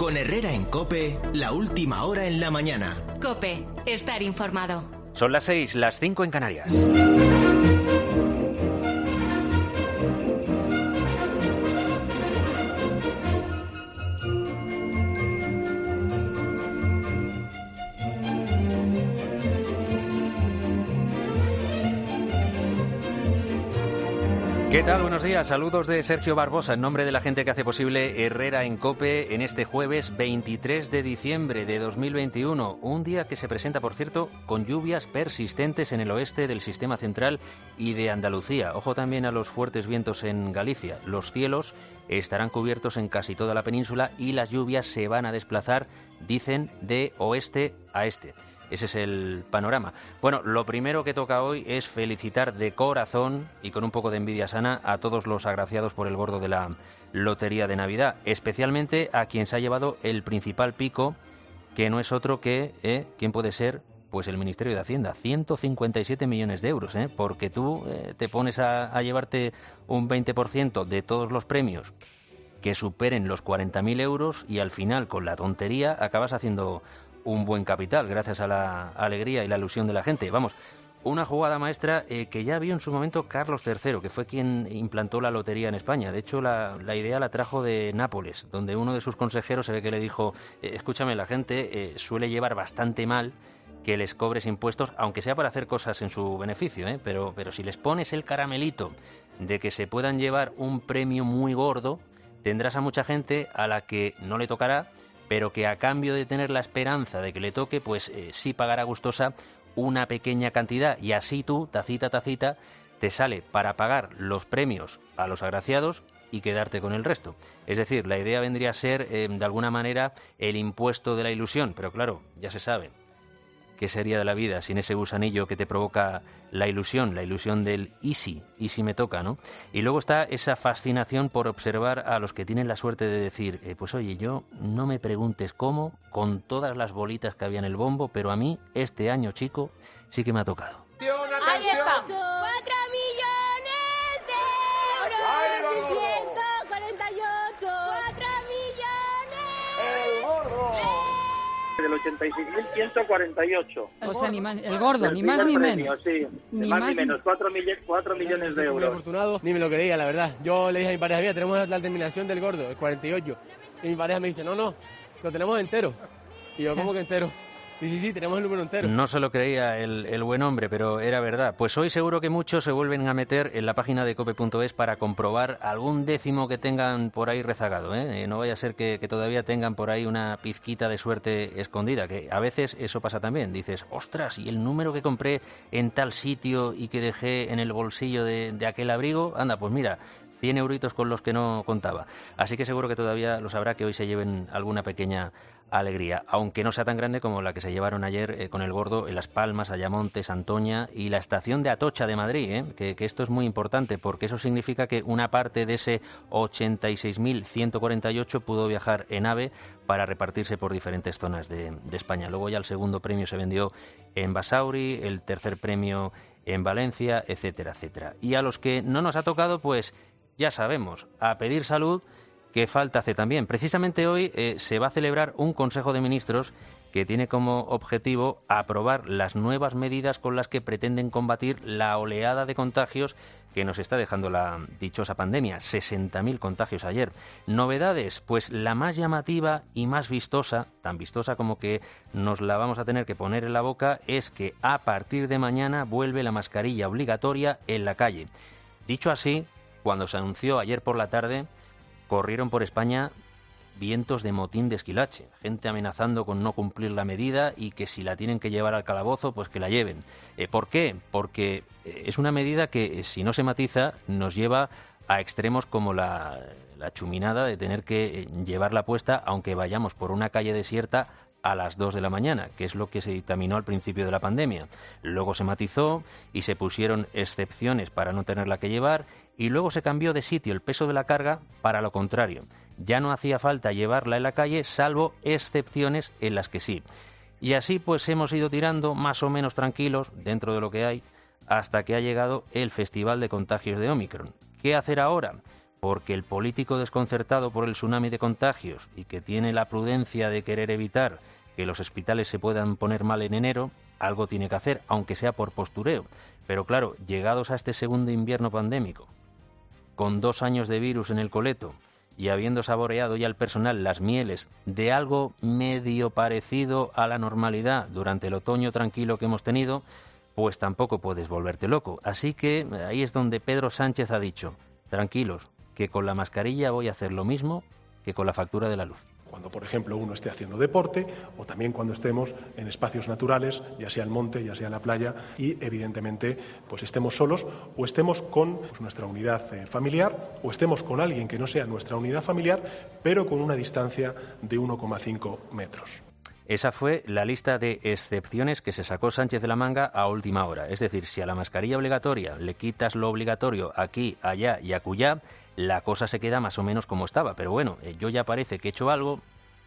Con Herrera en COPE, la última hora en la mañana. COPE, estar informado. Son las 6, las 5 en Canarias. ¿Qué tal? Buenos días. Saludos de Sergio Barbosa en nombre de la gente que hace posible Herrera en COPE en este jueves 23 de diciembre de 2021. Un día que se presenta, por cierto, con lluvias persistentes en el oeste del sistema central y de Andalucía. Ojo también a los fuertes vientos en Galicia. Los cielos estarán cubiertos en casi toda la península y las lluvias se van a desplazar, dicen, de oeste a este. Ese es el panorama. Bueno, lo primero que toca hoy es felicitar de corazón y con un poco de envidia sana a todos los agraciados por el gordo de la Lotería de Navidad, especialmente a quien se ha llevado el principal pico, que no es otro que, ¿quién puede ser? Pues el Ministerio de Hacienda, 157 millones de euros, porque tú te pones a llevarte un 20% de todos los premios que superen los 40.000 euros y al final, con la tontería, acabas haciendo un buen capital, gracias a la alegría y la ilusión de la gente. Vamos, una jugada maestra que ya vio en su momento Carlos III, que fue quien implantó la lotería en España. De hecho, la idea la trajo de Nápoles, donde uno de sus consejeros se ve que le dijo, escúchame, la gente suele llevar bastante mal que les cobres impuestos, aunque sea para hacer cosas en su beneficio, pero si les pones el caramelito de que se puedan llevar un premio muy gordo, tendrás a mucha gente a la que no le tocará, pero que a cambio de tener la esperanza de que le toque, pues sí pagará gustosa una pequeña cantidad y así tú, tacita, te sale para pagar los premios a los agraciados y quedarte con el resto. Es decir, la idea vendría a ser, de alguna manera, el impuesto de la ilusión, pero claro, ya se sabe. ¿Qué sería de la vida sin ese gusanillo que te provoca la ilusión del y si me toca, ¿no? Y luego está esa fascinación por observar a los que tienen la suerte de decir, pues oye, yo no me preguntes cómo, con todas las bolitas que había en el bombo, pero a mí, este año, chico, sí que me ha tocado. Ahí está. 4 millones de euros. 148. 4 millones. El gordo. Del 86.148. O sea, el gordo, ni más ni menos. Sí, ni más ni menos, 4 millones de euros. Muy afortunado, ni me lo creía, la verdad. Yo le dije a mi pareja, mira, tenemos la terminación del gordo, el 48. Y mi pareja me dice, no, lo tenemos entero. Y yo, ¿cómo que entero? Y sí, tenemos el número entero. No se lo creía el buen hombre, pero era verdad. Pues hoy seguro que muchos se vuelven a meter en la página de cope.es para comprobar algún décimo que tengan por ahí rezagado, No vaya a ser que todavía tengan por ahí una pizquita de suerte escondida, que a veces eso pasa también. Dices, ostras, ¿y el número que compré en tal sitio y que dejé en el bolsillo de aquel abrigo? Anda, pues mira, 100 euritos con los que no contaba. Así que seguro que todavía los habrá que hoy se lleven alguna pequeña alegría, aunque no sea tan grande como la que se llevaron ayer con el gordo en Las Palmas, Ayamonte, Santoña y la estación de Atocha de Madrid, que esto es muy importante porque eso significa que una parte de ese 86.148 pudo viajar en AVE para repartirse por diferentes zonas de España. Luego ya el segundo premio se vendió en Basauri, el tercer premio en Valencia, etcétera, etcétera. Y a los que no nos ha tocado, pues ya sabemos, a pedir salud, que falta hace también. Precisamente hoy se va a celebrar un Consejo de Ministros que tiene como objetivo aprobar las nuevas medidas con las que pretenden combatir la oleada de contagios que nos está dejando la dichosa pandemia. 60.000 contagios ayer. Novedades, pues la más llamativa y más vistosa, tan vistosa como que nos la vamos a tener que poner en la boca, es que a partir de mañana vuelve la mascarilla obligatoria en la calle. Dicho así, cuando se anunció ayer por la tarde, corrieron por España vientos de motín de esquilache, gente amenazando con no cumplir la medida y que si la tienen que llevar al calabozo, pues que la lleven. ¿Por qué? Porque es una medida que, si no se matiza, nos lleva a extremos como la chuminada de tener que llevarla puesta aunque vayamos por una calle desierta a las 2 de la mañana, que es lo que se dictaminó al principio de la pandemia. Luego se matizó y se pusieron excepciones para no tenerla que llevar y luego se cambió de sitio el peso de la carga para lo contrario. Ya no hacía falta llevarla en la calle, salvo excepciones en las que sí. Y así pues hemos ido tirando más o menos tranquilos, dentro de lo que hay, hasta que ha llegado el Festival de Contagios de Ómicron. ¿Qué hacer ahora? porque el político desconcertado por el tsunami de contagios y que tiene la prudencia de querer evitar que los hospitales se puedan poner mal en enero, algo tiene que hacer, aunque sea por postureo. Pero claro, llegados a este segundo invierno pandémico, con 2 años de virus en el coleto y habiendo saboreado ya el personal las mieles de algo medio parecido a la normalidad durante el otoño tranquilo que hemos tenido, pues tampoco puedes volverte loco. Así que ahí es donde Pedro Sánchez ha dicho: tranquilos, que con la mascarilla voy a hacer lo mismo que con la factura de la luz. Cuando, por ejemplo, uno esté haciendo deporte o también cuando estemos en espacios naturales, ya sea el monte, ya sea la playa y, evidentemente, pues estemos solos o estemos con nuestra unidad familiar o estemos con alguien que no sea nuestra unidad familiar, pero con una distancia de 1,5 metros. Esa fue la lista de excepciones que se sacó Sánchez de la manga a última hora. Es decir, si a la mascarilla obligatoria le quitas lo obligatorio aquí, allá y acullá, la cosa se queda más o menos como estaba. Pero bueno, yo ya parece que he hecho algo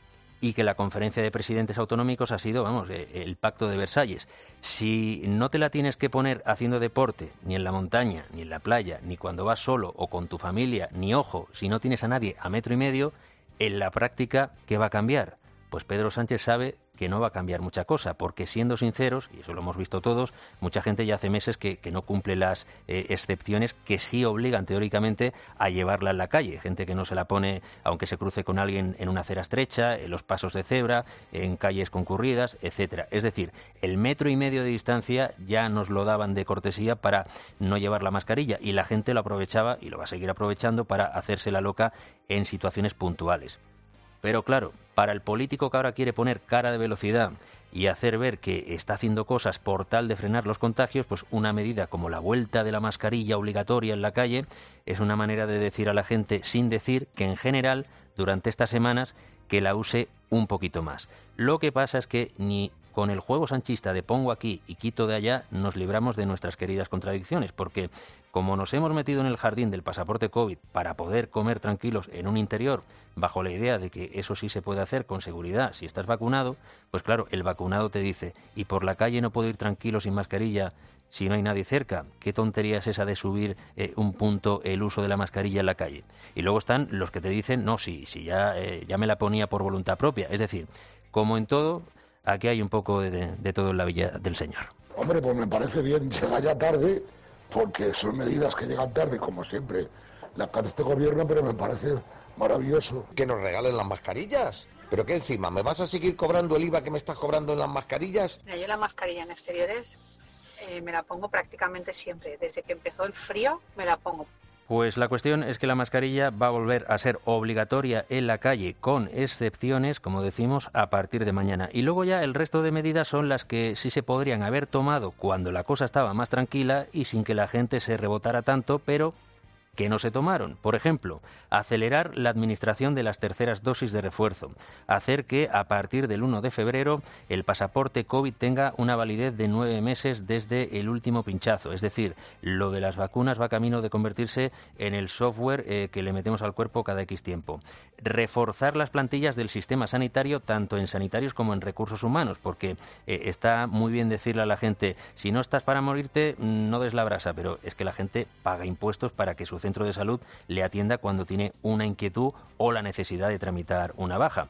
y que la conferencia de presidentes autonómicos ha sido, el pacto de Versalles. Si no te la tienes que poner haciendo deporte, ni en la montaña, ni en la playa, ni cuando vas solo o con tu familia, ni, ojo, si no tienes a nadie a 1,5 metros, en la práctica, ¿qué va a cambiar? Pues Pedro Sánchez sabe que no va a cambiar mucha cosa, porque siendo sinceros, y eso lo hemos visto todos, mucha gente ya hace meses que no cumple las excepciones que sí obligan teóricamente a llevarla en la calle. Gente que no se la pone aunque se cruce con alguien en una acera estrecha, en los pasos de cebra, en calles concurridas, etcétera. Es decir, el 1,5 metros de distancia ya nos lo daban de cortesía para no llevar la mascarilla, y la gente lo aprovechaba y lo va a seguir aprovechando para hacerse la loca en situaciones puntuales. Pero claro, para el político que ahora quiere poner cara de velocidad y hacer ver que está haciendo cosas por tal de frenar los contagios, pues una medida como la vuelta de la mascarilla obligatoria en la calle es una manera de decir a la gente, sin decir, que en general, durante estas semanas, que la use un poquito más. Lo que pasa es que ni con el juego sanchista de pongo aquí y quito de allá nos libramos de nuestras queridas contradicciones, porque como nos hemos metido en el jardín del pasaporte COVID para poder comer tranquilos en un interior, bajo la idea de que eso sí se puede hacer con seguridad si estás vacunado, pues claro, el vacunado te dice, y por la calle no puedo ir tranquilo sin mascarilla si no hay nadie cerca. ¿Qué tontería es esa de subir un punto el uso de la mascarilla en la calle? Y luego están los que te dicen, no, si ya me la ponía por voluntad propia. Es decir, como en todo, aquí hay un poco de todo en la Villa del Señor. Hombre, pues me parece bien, llega ya tarde, porque son medidas que llegan tarde, como siempre, las que hace este gobierno, pero me parece maravilloso. Que nos regalen las mascarillas. ¿Pero qué encima? ¿Me vas a seguir cobrando el IVA que me estás cobrando en las mascarillas? Mira, yo la mascarilla en exteriores me la pongo prácticamente siempre. Desde que empezó el frío me la pongo. Pues la cuestión es que la mascarilla va a volver a ser obligatoria en la calle, con excepciones, como decimos, a partir de mañana. Y luego ya el resto de medidas son las que sí se podrían haber tomado cuando la cosa estaba más tranquila y sin que la gente se rebotara tanto, pero que no se tomaron. Por ejemplo, acelerar la administración de las terceras dosis de refuerzo, hacer que a partir del 1 de febrero el pasaporte COVID tenga una validez de 9 meses desde el último pinchazo. Es decir, lo de las vacunas va camino de convertirse en el software que le metemos al cuerpo cada X tiempo. Reforzar las plantillas del sistema sanitario, tanto en sanitarios como en recursos humanos, porque está muy bien decirle a la gente, si no estás para morirte, no des la brasa, pero es que la gente paga impuestos para que su centro de salud le atienda cuando tiene una inquietud o la necesidad de tramitar una baja.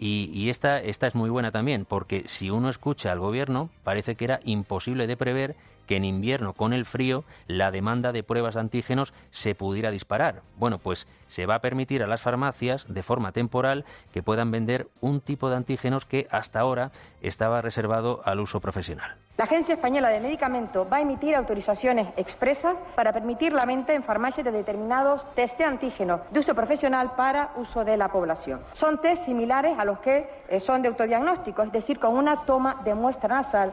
Y esta es muy buena también, porque si uno escucha al gobierno, parece que era imposible de prever que en invierno, con el frío, la demanda de pruebas de antígenos se pudiera disparar. Bueno, pues se va a permitir a las farmacias, de forma temporal, que puedan vender un tipo de antígenos que hasta ahora estaba reservado al uso profesional. La Agencia Española de Medicamentos va a emitir autorizaciones expresas para permitir la venta en farmacias de determinados test de antígenos de uso profesional para uso de la población. Son test similares a los que son de autodiagnóstico, es decir, con una toma de muestra nasal.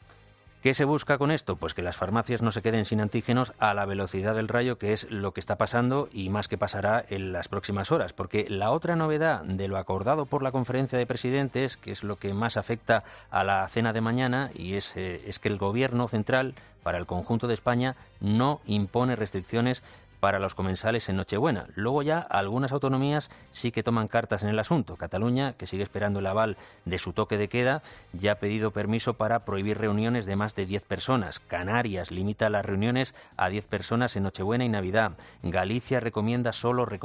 ¿Qué se busca con esto? Pues que las farmacias no se queden sin antígenos a la velocidad del rayo, que es lo que está pasando y más que pasará en las próximas horas. Porque la otra novedad de lo acordado por la conferencia de presidentes, que es lo que más afecta a la cena de mañana, y es que el gobierno central, para el conjunto de España, no impone restricciones para los comensales en Nochebuena. Luego ya algunas autonomías sí que toman cartas en el asunto. Cataluña, que sigue esperando el aval de su toque de queda, ya ha pedido permiso para prohibir reuniones de más de 10 personas. Canarias limita las reuniones a 10 personas en Nochebuena y Navidad. Galicia recomienda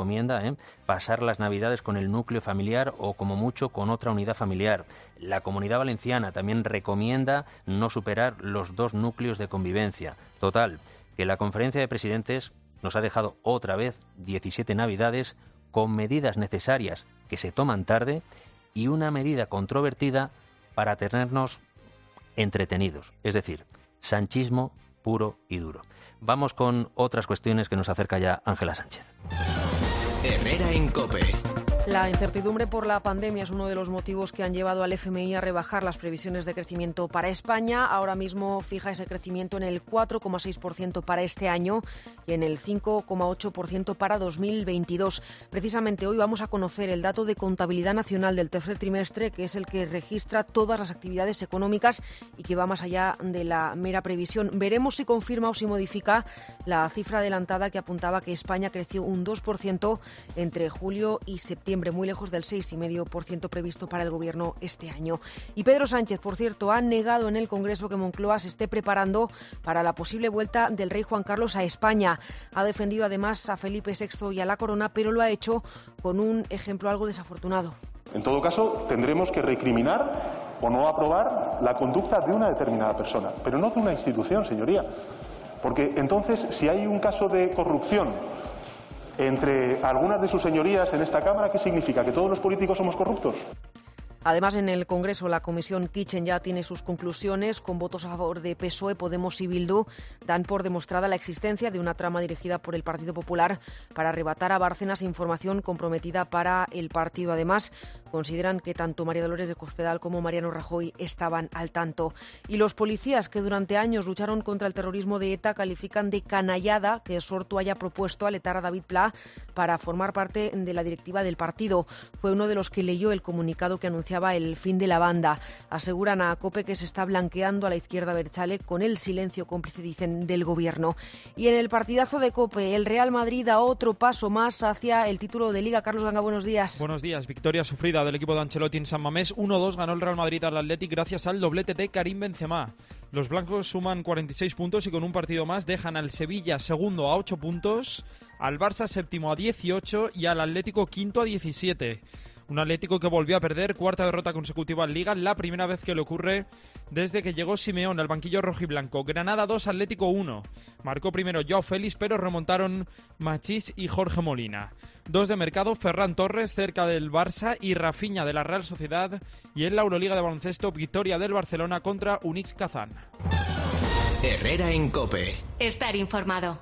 pasar las Navidades con el núcleo familiar o como mucho con otra unidad familiar. La Comunidad Valenciana también recomienda no superar los 2 núcleos de convivencia. Total, que la Conferencia de Presidentes nos ha dejado otra vez 17 Navidades con medidas necesarias que se toman tarde y una medida controvertida para tenernos entretenidos. Es decir, sanchismo puro y duro. Vamos con otras cuestiones que nos acerca ya Ángela Sánchez. Herrera en COPE. La incertidumbre por la pandemia es uno de los motivos que han llevado al FMI a rebajar las previsiones de crecimiento para España. Ahora mismo fija ese crecimiento en el 4,6% para este año y en el 5,8% para 2022. Precisamente hoy vamos a conocer el dato de contabilidad nacional del tercer trimestre, que es el que registra todas las actividades económicas y que va más allá de la mera previsión. Veremos si confirma o si modifica la cifra adelantada que apuntaba que España creció un 2% entre julio y septiembre, muy lejos del 6,5% previsto para el Gobierno este año. Y Pedro Sánchez, por cierto, ha negado en el Congreso que Moncloa se esté preparando para la posible vuelta del rey Juan Carlos a España. Ha defendido además a Felipe VI y a la corona, pero lo ha hecho con un ejemplo algo desafortunado. En todo caso, tendremos que recriminar o no aprobar la conducta de una determinada persona, pero no de una institución, señoría. Porque entonces, si hay un caso de corrupción entre algunas de sus señorías en esta Cámara, ¿qué significa? ¿Que todos los políticos somos corruptos? Además, en el Congreso, la Comisión Kitchen ya tiene sus conclusiones. Con votos a favor de PSOE, Podemos y Bildu, dan por demostrada la existencia de una trama dirigida por el Partido Popular para arrebatar a Bárcenas información comprometida para el partido. Además, consideran que tanto María Dolores de Cospedal como Mariano Rajoy estaban al tanto. Y los policías que durante años lucharon contra el terrorismo de ETA califican de canallada que Sortu haya propuesto al etarra David Pla para formar parte de la directiva del partido. Fue uno de los que leyó el comunicado que anunciaba el fin de la banda. Aseguran a COPE que se está blanqueando a la izquierda abertzale con el silencio cómplice, dicen, del Gobierno. Y en el partidazo de COPE, el Real Madrid da otro paso más hacia el título de Liga. Carlos Ganga, buenos días. Buenos días. Victoria sufrida del equipo de Ancelotti en San Mamés. 1-2 ganó el Real Madrid al Athletic gracias al doblete de Karim Benzema. Los blancos suman 46 puntos y con un partido más dejan al Sevilla segundo a 8 puntos, al Barça séptimo a 18 y al Atlético quinto a 17. Un Atlético que volvió a perder, cuarta derrota consecutiva en Liga, la primera vez que le ocurre desde que llegó Simeone al banquillo rojiblanco. Granada 2, Atlético 1. Marcó primero Joao Félix, pero remontaron Machís y Jorge Molina. 2 de mercado, Ferran Torres cerca del Barça y Rafinha de la Real Sociedad. Y en la Euroliga de baloncesto, victoria del Barcelona contra Unix Kazán. Herrera en COPE. Estar informado.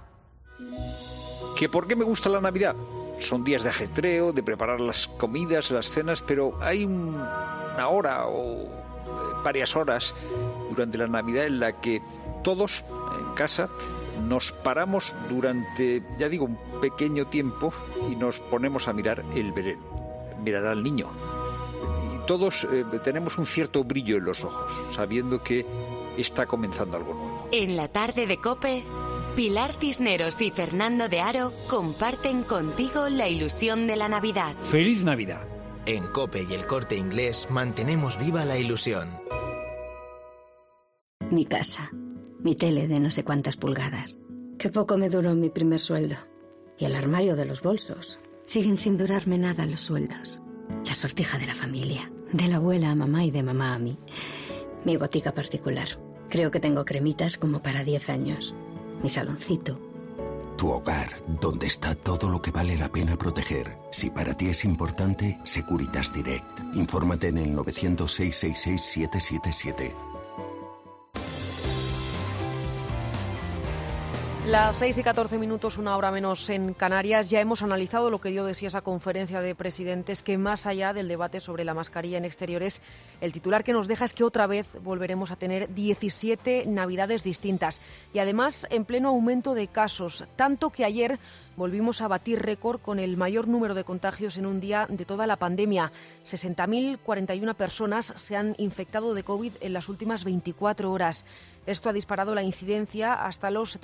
¿Que por qué me gusta la Navidad? Son días de ajetreo, de preparar las comidas, las cenas, pero hay una hora o varias horas durante la Navidad en la que todos en casa nos paramos durante, ya digo, un pequeño tiempo y nos ponemos a mirar el Belén, mirar al niño. Y todos tenemos un cierto brillo en los ojos, sabiendo que está comenzando algo nuevo. En la tarde de COPE, Pilar Cisneros y Fernando de Aro comparten contigo la ilusión de la Navidad. ¡Feliz Navidad! En COPE y El Corte Inglés mantenemos viva la ilusión. Mi casa, mi tele de no sé cuántas pulgadas. Qué poco me duró mi primer sueldo. Y el armario de los bolsos. Siguen sin durarme nada los sueldos. La sortija de la familia, de la abuela a mamá y de mamá a mí. Mi botica particular. Creo que tengo cremitas como para 10 años. Mi saloncito. Tu hogar, donde está todo lo que vale la pena proteger. Si para ti es importante, Securitas Direct. Infórmate en el 900-666-777. Las 6:14, una hora menos en Canarias. Ya hemos analizado lo que dio de sí esa conferencia de presidentes, que más allá del debate sobre la mascarilla en exteriores, el titular que nos deja es que otra vez volveremos a tener 17 Navidades distintas. Y además en pleno aumento de casos, tanto que ayer volvimos a batir récord con el mayor número de contagios en un día de toda la pandemia. 60.041 personas se han infectado de COVID en las últimas 24 horas. Esto ha disparado la incidencia hasta los 780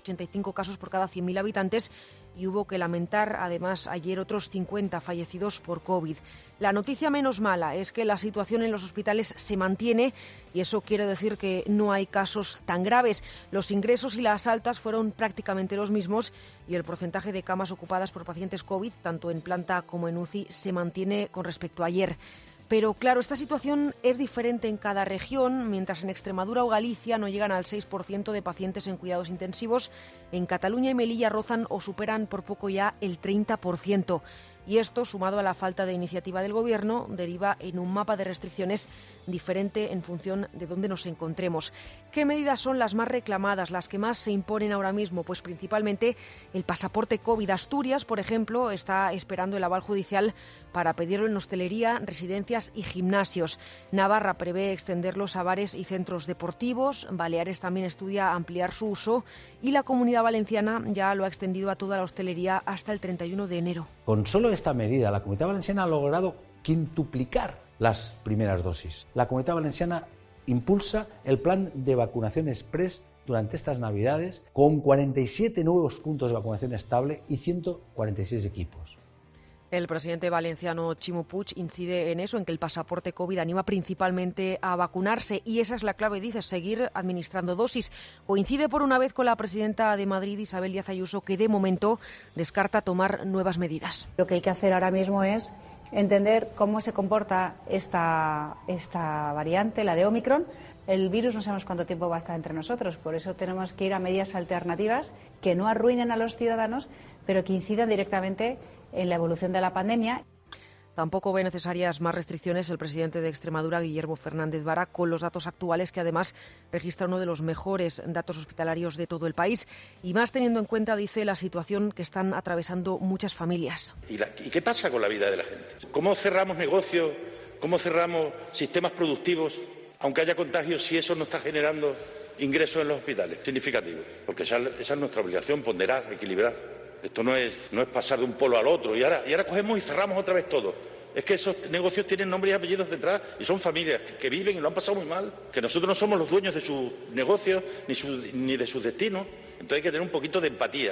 285 casos por cada 100.000 habitantes y hubo que lamentar, además, ayer otros 50 fallecidos por COVID. La noticia menos mala es que la situación en los hospitales se mantiene y eso quiere decir que no hay casos tan graves. Los ingresos y las altas fueron prácticamente los mismos y el porcentaje de camas ocupadas por pacientes COVID, tanto en planta como en UCI, se mantiene con respecto a ayer. Pero claro, esta situación es diferente en cada región. Mientras en Extremadura o Galicia no llegan al 6% de pacientes en cuidados intensivos, en Cataluña y Melilla rozan o superan por poco ya el 30%. Y esto, sumado a la falta de iniciativa del Gobierno, deriva en un mapa de restricciones diferente en función de dónde nos encontremos. ¿Qué medidas son las más reclamadas, las que más se imponen ahora mismo? Pues principalmente el pasaporte COVID. Asturias, por ejemplo, está esperando el aval judicial para pedirlo en hostelería, residencias y gimnasios. Navarra prevé extenderlos a bares y centros deportivos. Baleares también estudia ampliar su uso y la Comunidad Valenciana ya lo ha extendido a toda la hostelería hasta el 31 de enero. Con solo esta medida, la Comunidad Valenciana ha logrado quintuplicar las primeras dosis. La Comunidad Valenciana impulsa el plan de vacunación express durante estas Navidades con 47 nuevos puntos de vacunación estable y 146 equipos. El presidente valenciano Ximo Puig incide en eso, en que el pasaporte COVID anima principalmente a vacunarse y esa es la clave, dice, seguir administrando dosis. Coincide por una vez con la presidenta de Madrid, Isabel Díaz Ayuso, que de momento descarta tomar nuevas medidas. Lo que hay que hacer ahora mismo es entender cómo se comporta esta variante, la de Omicron. El virus no sabemos cuánto tiempo va a estar entre nosotros, por eso tenemos que ir a medidas alternativas que no arruinen a los ciudadanos, pero que incidan directamente en la evolución de la pandemia. Tampoco ve necesarias más restricciones el presidente de Extremadura, Guillermo Fernández Vara, con los datos actuales, que además registra uno de los mejores datos hospitalarios de todo el país, y más teniendo en cuenta, dice, la situación que están atravesando muchas familias. ¿Y qué pasa con la vida de la gente? ¿Cómo cerramos negocios? ¿Cómo cerramos sistemas productivos, aunque haya contagios, si eso no está generando ingresos en los hospitales significativos? Porque esa es nuestra obligación, ponderar, equilibrar. Esto no es pasar de un polo al otro y ahora cogemos y cerramos otra vez todo. Es que esos negocios tienen nombres y apellidos detrás y son familias que viven y lo han pasado muy mal, que nosotros no somos los dueños de sus negocios ni de sus destinos. Entonces hay que tener un poquito de empatía.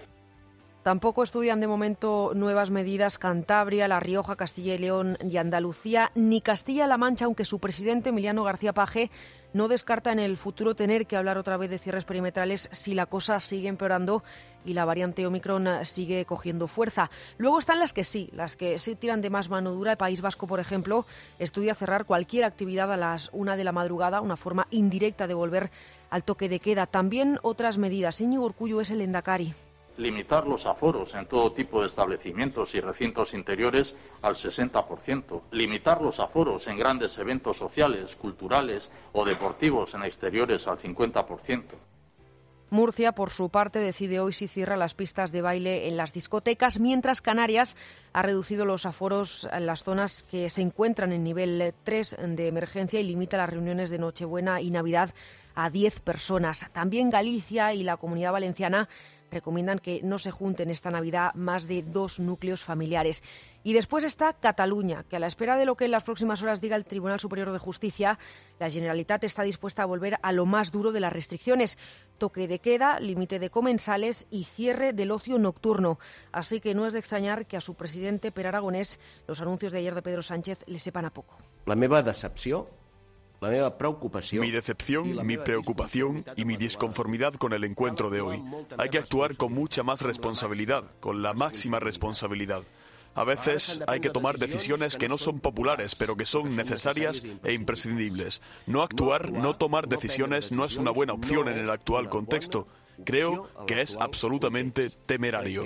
Tampoco estudian de momento nuevas medidas Cantabria, La Rioja, Castilla y León y Andalucía, ni Castilla-La Mancha, aunque su presidente, Emiliano García Paje, no descarta en el futuro tener que hablar otra vez de cierres perimetrales si la cosa sigue empeorando y la variante Omicron sigue cogiendo fuerza. Luego están las que sí tiran de más mano dura. El País Vasco, por ejemplo, estudia cerrar cualquier actividad a las 1 de la madrugada, una forma indirecta de volver al toque de queda. También otras medidas. Íñigo Urkullu es el lehendakari. Limitar los aforos en todo tipo de establecimientos y recintos interiores al 60%. Limitar los aforos en grandes eventos sociales, culturales o deportivos en exteriores al 50%. Murcia, por su parte, decide hoy si cierra las pistas de baile en las discotecas, mientras Canarias ha reducido los aforos en las zonas que se encuentran en nivel 3 de emergencia y limita las reuniones de Nochebuena y Navidad a 10 personas. También Galicia y la Comunidad Valenciana recomiendan que no se junten esta Navidad más de 2 núcleos familiares. Y después está Cataluña, que a la espera de lo que en las próximas horas diga el Tribunal Superior de Justicia, la Generalitat está dispuesta a volver a lo más duro de las restricciones: toque de queda, límite de comensales y cierre del ocio nocturno. Así que no es de extrañar que a su presidente, Pere Aragonès, los anuncios de ayer de Pedro Sánchez le sepan a poco. La meva decepció, mi decepción, mi preocupación y mi disconformidad con el encuentro de hoy. Hay que actuar con mucha más responsabilidad, con la máxima responsabilidad. A veces hay que tomar decisiones que no son populares, pero que son necesarias e imprescindibles. No actuar, no tomar decisiones no es una buena opción en el actual contexto. Creo que es absolutamente temerario.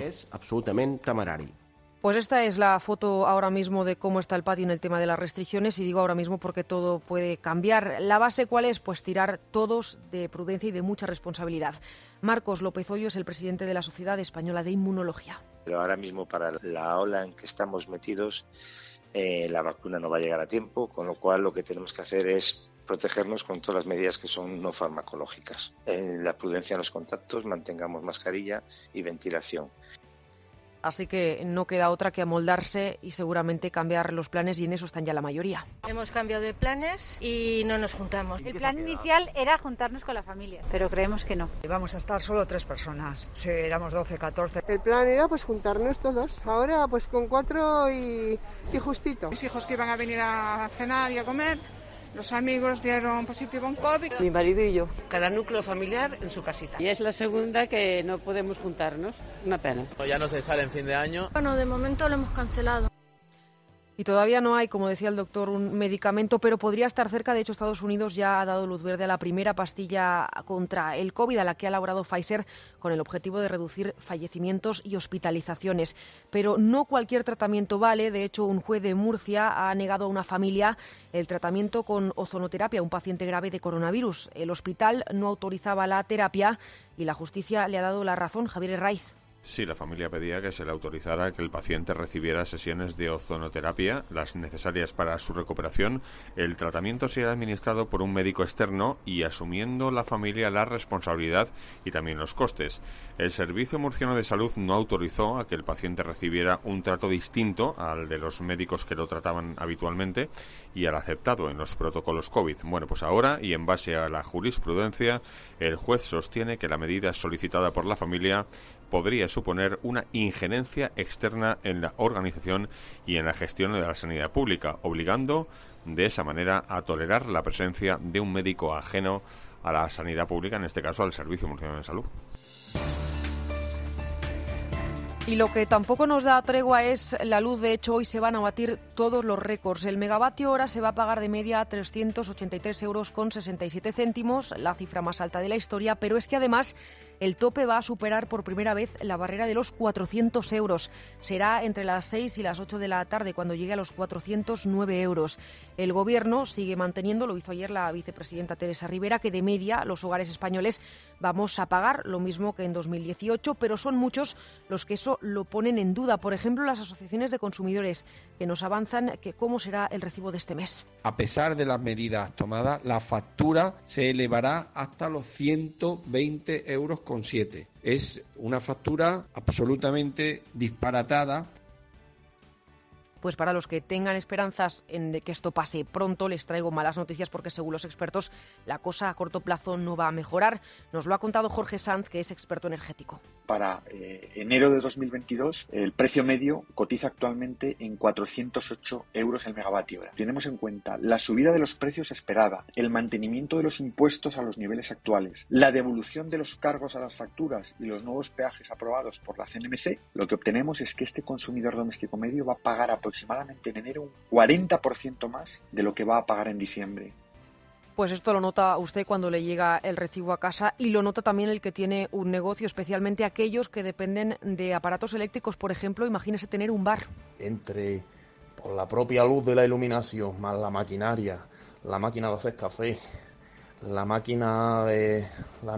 Pues esta es la foto ahora mismo de cómo está el patio en el tema de las restricciones, y digo ahora mismo porque todo puede cambiar. ¿La base cuál es? Pues tirar todos de prudencia y de mucha responsabilidad. Marcos López Hoyo es el presidente de la Sociedad Española de Inmunología. Pero ahora mismo, para la ola en que estamos metidos, la vacuna no va a llegar a tiempo, con lo cual lo que tenemos que hacer es protegernos con todas las medidas que son no farmacológicas. La prudencia en los contactos, mantengamos mascarilla y ventilación. Así que no queda otra que amoldarse y seguramente cambiar los planes, y en eso están ya la mayoría. Hemos cambiado de planes y no nos juntamos. El plan inicial era juntarnos con la familia, pero creemos que no. Vamos a estar solo 3 personas, si éramos 12, 14. El plan era pues juntarnos todos, ahora pues con 4 y justito. Mis hijos que iban a venir a cenar y a comer, los amigos dieron positivo en COVID. Mi marido y yo, cada núcleo familiar en su casita. Y es la segunda que no podemos juntarnos, una pena. Ya no se sale en fin de año. Bueno, de momento lo hemos cancelado. Y todavía no hay, como decía el doctor, un medicamento, pero podría estar cerca. De hecho, Estados Unidos ya ha dado luz verde a la primera pastilla contra el COVID, a la que ha elaborado Pfizer con el objetivo de reducir fallecimientos y hospitalizaciones. Pero no cualquier tratamiento vale. De hecho, un juez de Murcia ha negado a una familia el tratamiento con ozonoterapia a un paciente grave de coronavirus. El hospital no autorizaba la terapia y la justicia le ha dado la razón. Javier Herraiz. Sí, la familia pedía que se le autorizara que el paciente recibiera sesiones de ozonoterapia, las necesarias para su recuperación. El tratamiento será administrado por un médico externo y asumiendo la familia la responsabilidad y también los costes. El Servicio Murciano de Salud no autorizó a que el paciente recibiera un trato distinto al de los médicos que lo trataban habitualmente y al aceptado en los protocolos COVID. Bueno, pues ahora, y en base a la jurisprudencia, el juez sostiene que la medida solicitada por la familia podría suponer una injerencia externa en la organización y en la gestión de la sanidad pública, obligando de esa manera a tolerar la presencia de un médico ajeno a la sanidad pública, en este caso al Servicio Murciano de Salud. Y lo que tampoco nos da tregua es la luz. De hecho, hoy se van a batir todos los récords. El megavatio hora se va a pagar de media a 383,67 €, la cifra más alta de la historia, pero es que además el tope va a superar por primera vez la barrera de los 400 €. Será entre las 6 y las 8 de la tarde cuando llegue a los 409 €. El Gobierno sigue manteniendo, lo hizo ayer la vicepresidenta Teresa Rivera, que de media los hogares españoles vamos a pagar lo mismo que en 2018, pero son muchos los que eso lo ponen en duda. Por ejemplo, las asociaciones de consumidores, que nos avanzan que cómo será el recibo de este mes. A pesar de las medidas tomadas, la factura se elevará hasta los 120,07 €. Es una factura absolutamente disparatada. Pues para los que tengan esperanzas en que esto pase pronto, les traigo malas noticias porque, según los expertos, la cosa a corto plazo no va a mejorar. Nos lo ha contado Jorge Sanz, que es experto energético. Para enero de 2022, el precio medio cotiza actualmente en 408 € el megavatio hora. Tenemos en cuenta la subida de los precios esperada, el mantenimiento de los impuestos a los niveles actuales, la devolución de los cargos a las facturas y los nuevos peajes aprobados por la CNMC. Lo que obtenemos es que este consumidor doméstico medio va a pagar aproximadamente en enero un 40% más de lo que va a pagar en diciembre. Pues esto lo nota usted cuando le llega el recibo a casa, y lo nota también el que tiene un negocio, especialmente aquellos que dependen de aparatos eléctricos. Por ejemplo, imagínese tener un bar. Entre por la propia luz de la iluminación, más la maquinaria, la máquina de hacer café, la máquina de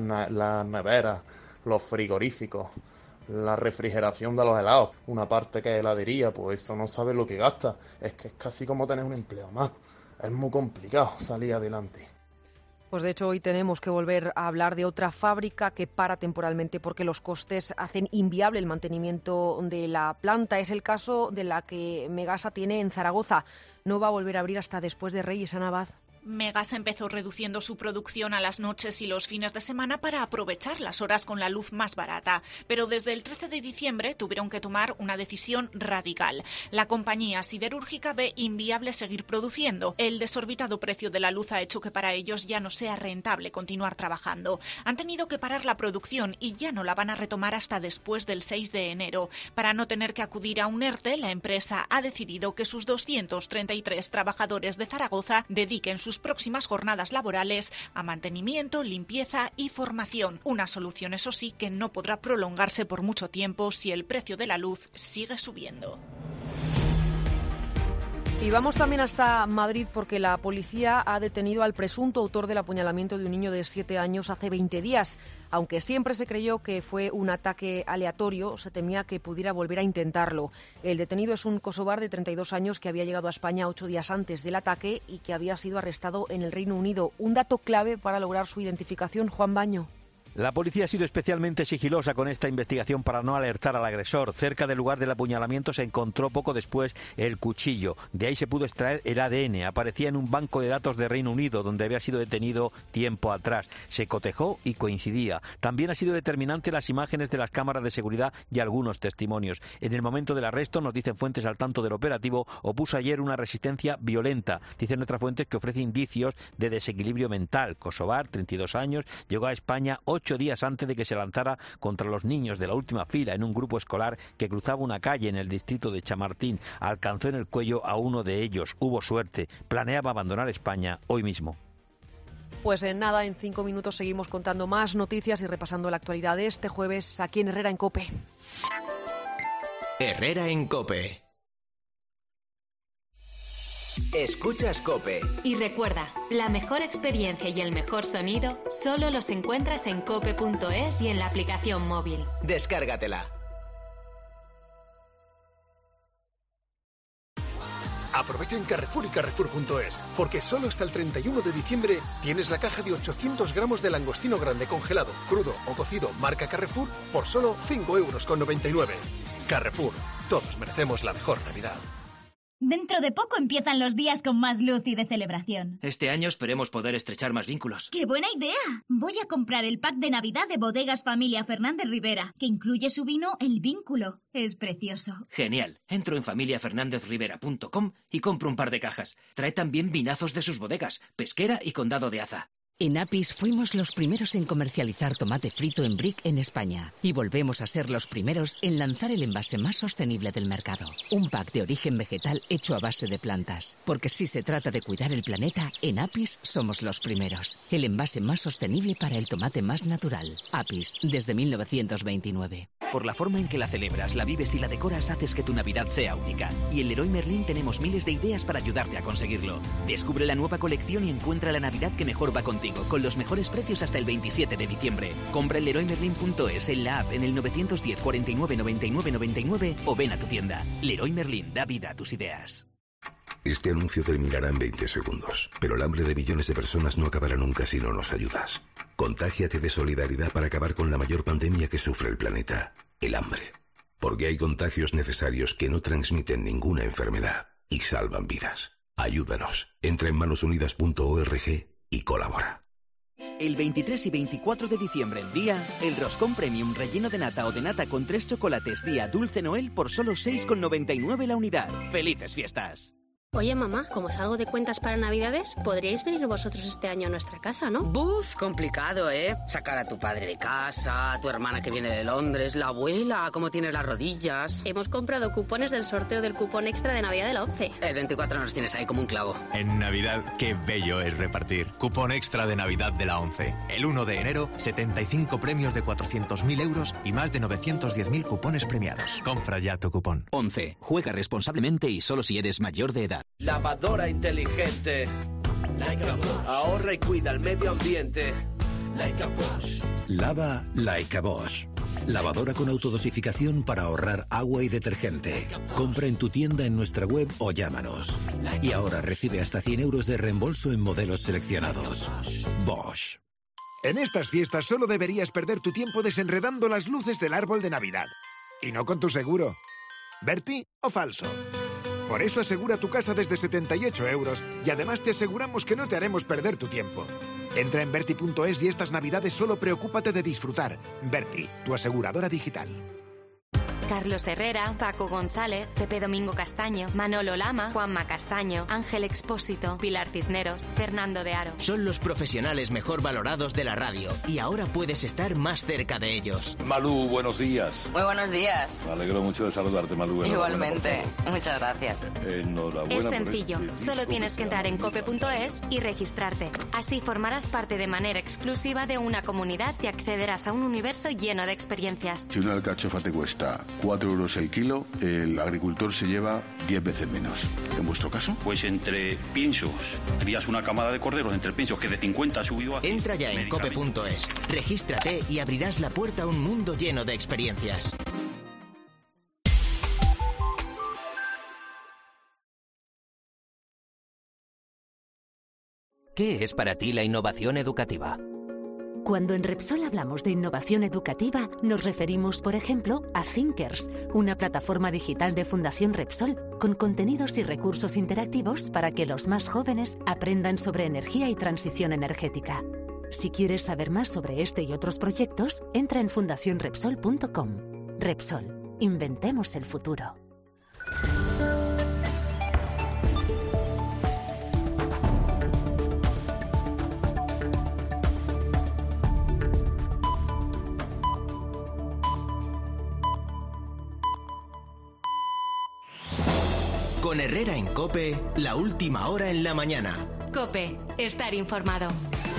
las neveras, los frigoríficos, la refrigeración de los helados, una parte que es heladería, pues eso no sabe lo que gasta. Es que es casi como tener un empleo más. Es muy complicado salir adelante. Pues de hecho hoy tenemos que volver a hablar de otra fábrica que para temporalmente porque los costes hacen inviable el mantenimiento de la planta. Es el caso de la que Megasa tiene en Zaragoza. No va a volver a abrir hasta después de Reyes. Ana Abad. Megasa empezó reduciendo su producción a las noches y los fines de semana para aprovechar las horas con la luz más barata. Pero desde el 13 de diciembre tuvieron que tomar una decisión radical. La compañía siderúrgica ve inviable seguir produciendo. El desorbitado precio de la luz ha hecho que para ellos ya no sea rentable continuar trabajando. Han tenido que parar la producción y ya no la van a retomar hasta después del 6 de enero. Para no tener que acudir a un ERTE, la empresa ha decidido que sus 233 trabajadores de Zaragoza dediquen sus próximas jornadas laborales a mantenimiento, limpieza y formación. Una solución, eso sí, que no podrá prolongarse por mucho tiempo si el precio de la luz sigue subiendo. Y vamos también hasta Madrid porque la policía ha detenido al presunto autor del apuñalamiento de un niño de 7 años hace 20 días. Aunque siempre se creyó que fue un ataque aleatorio, se temía que pudiera volver a intentarlo. El detenido es un kosovar de 32 años que había llegado a España 8 días antes del ataque y que había sido arrestado en el Reino Unido. Un dato clave para lograr su identificación, Juan Baño. La policía ha sido especialmente sigilosa con esta investigación para no alertar al agresor. Cerca del lugar del apuñalamiento se encontró poco después el cuchillo. De ahí se pudo extraer el ADN. Aparecía en un banco de datos de Reino Unido, donde había sido detenido tiempo atrás. Se cotejó y coincidía. También ha sido determinante las imágenes de las cámaras de seguridad y algunos testimonios. En el momento del arresto, nos dicen fuentes al tanto del operativo, opuso ayer una resistencia violenta. Dicen otras fuentes que ofrece indicios de desequilibrio mental. Kosovar, 32 años, llegó a España 8 días antes de que se lanzara contra los niños de la última fila en un grupo escolar que cruzaba una calle en el distrito de Chamartín. Alcanzó en el cuello a uno de ellos. Hubo suerte. Planeaba abandonar España hoy mismo. Pues en nada, en 5 minutos seguimos contando más noticias y repasando la actualidad de este jueves aquí en Herrera en COPE. Herrera en COPE. Escuchas COPE. Y recuerda, la mejor experiencia y el mejor sonido solo los encuentras en cope.es y en la aplicación móvil. Descárgatela. Aprovecha en Carrefour y Carrefour.es, porque solo hasta el 31 de diciembre tienes la caja de 800 gramos de langostino grande congelado, crudo o cocido marca Carrefour por solo 5,99 €. Carrefour, todos merecemos la mejor Navidad. Dentro de poco empiezan los días con más luz y de celebración. Este año esperemos poder estrechar más vínculos. ¡Qué buena idea! Voy a comprar el pack de Navidad de Bodegas Familia Fernández Rivera, que incluye su vino El Vínculo. Es precioso. Genial. Entro en familiafernandezrivera.com y compro un par de cajas. Trae también vinazos de sus bodegas, Pesquera y Condado de Aza. En Apis fuimos los primeros en comercializar tomate frito en brick en España y volvemos a ser los primeros en lanzar el envase más sostenible del mercado. Un pack de origen vegetal hecho a base de plantas. Porque si se trata de cuidar el planeta, en Apis somos los primeros. El envase más sostenible para el tomate más natural. Apis, desde 1929. Por la forma en que la celebras, la vives y la decoras, haces que tu Navidad sea única. Y en Leroy Merlin tenemos miles de ideas para ayudarte a conseguirlo. Descubre la nueva colección y encuentra la Navidad que mejor va contigo, con los mejores precios hasta el 27 de diciembre. Compra en leroymerlin.es, en la app, en el 910 49 99 99 o ven a tu tienda. Leroy Merlin, da vida a tus ideas. Este anuncio terminará en 20 segundos, pero el hambre de millones de personas no acabará nunca si no nos ayudas. Contágiate de solidaridad para acabar con la mayor pandemia que sufre el planeta, el hambre. Porque hay contagios necesarios que no transmiten ninguna enfermedad y salvan vidas. Ayúdanos. Entra en manosunidas.org y colabora. El 23 y 24 de diciembre en Día, el roscón premium relleno de nata o de nata con 3 chocolates Día Dulce Noel por solo 6,99 la unidad. ¡Felices fiestas! Oye, mamá, como salgo de cuentas para Navidades, podríais venir vosotros este año a nuestra casa, ¿no? Buf, complicado, ¿eh? Sacar a tu padre de casa, a tu hermana que viene de Londres, la abuela, cómo tienes las rodillas. Hemos comprado cupones del sorteo del cupón extra de Navidad de la 11. El 24 nos tienes ahí como un clavo. En Navidad, qué bello es repartir. Cupón extra de Navidad de la 11. El 1 de enero, 75 premios de 400.000 euros y más de 910.000 cupones premiados. Compra ya tu cupón. 11. Juega responsablemente y solo si eres mayor de edad. Lavadora inteligente. Ahorra y cuida el medio ambiente. Lava Like a Bosch. Lavadora con autodosificación para ahorrar agua y detergente. Compra en tu tienda, en nuestra web o llámanos. Y ahora recibe hasta 100 euros de reembolso en modelos seleccionados. Bosch. En estas fiestas solo deberías perder tu tiempo desenredando las luces del árbol de Navidad. Y no con tu seguro. ¿Berti o falso? Por eso asegura tu casa desde 78 euros y además te aseguramos que no te haremos perder tu tiempo. Entra en Berti.es y estas Navidades solo preocúpate de disfrutar. Berti, tu aseguradora digital. Carlos Herrera, Paco González, Pepe Domingo Castaño, Manolo Lama, Juanma Castaño, Ángel Expósito, Pilar Cisneros, Fernando de Aro. Son los profesionales mejor valorados de la radio y ahora puedes estar más cerca de ellos. Malú, buenos días. Muy buenos días. Me alegro mucho de saludarte, Malú. Igualmente. Muchas gracias. Enhorabuena. Es sencillo. Solo tienes que entrar en cope.es y registrarte. Así formarás parte de manera exclusiva de una comunidad y accederás a un universo lleno de experiencias. Si una alcachofa te cuesta 4 euros el kilo, el agricultor se lleva 10 veces menos. ¿En vuestro caso? Pues entre pinchos, crías una camada de corderos entre pinchos que de 50 ha subido a... Entra ya en cope.es, regístrate y abrirás la puerta a un mundo lleno de experiencias. ¿Qué es para ti la innovación educativa? Cuando en Repsol hablamos de innovación educativa, nos referimos, por ejemplo, a Thinkers, una plataforma digital de Fundación Repsol con contenidos y recursos interactivos para que los más jóvenes aprendan sobre energía y transición energética. Si quieres saber más sobre este y otros proyectos, entra en fundacionrepsol.com. Repsol, inventemos el futuro. Con Herrera en COPE, la última hora en la mañana. COPE, estar informado.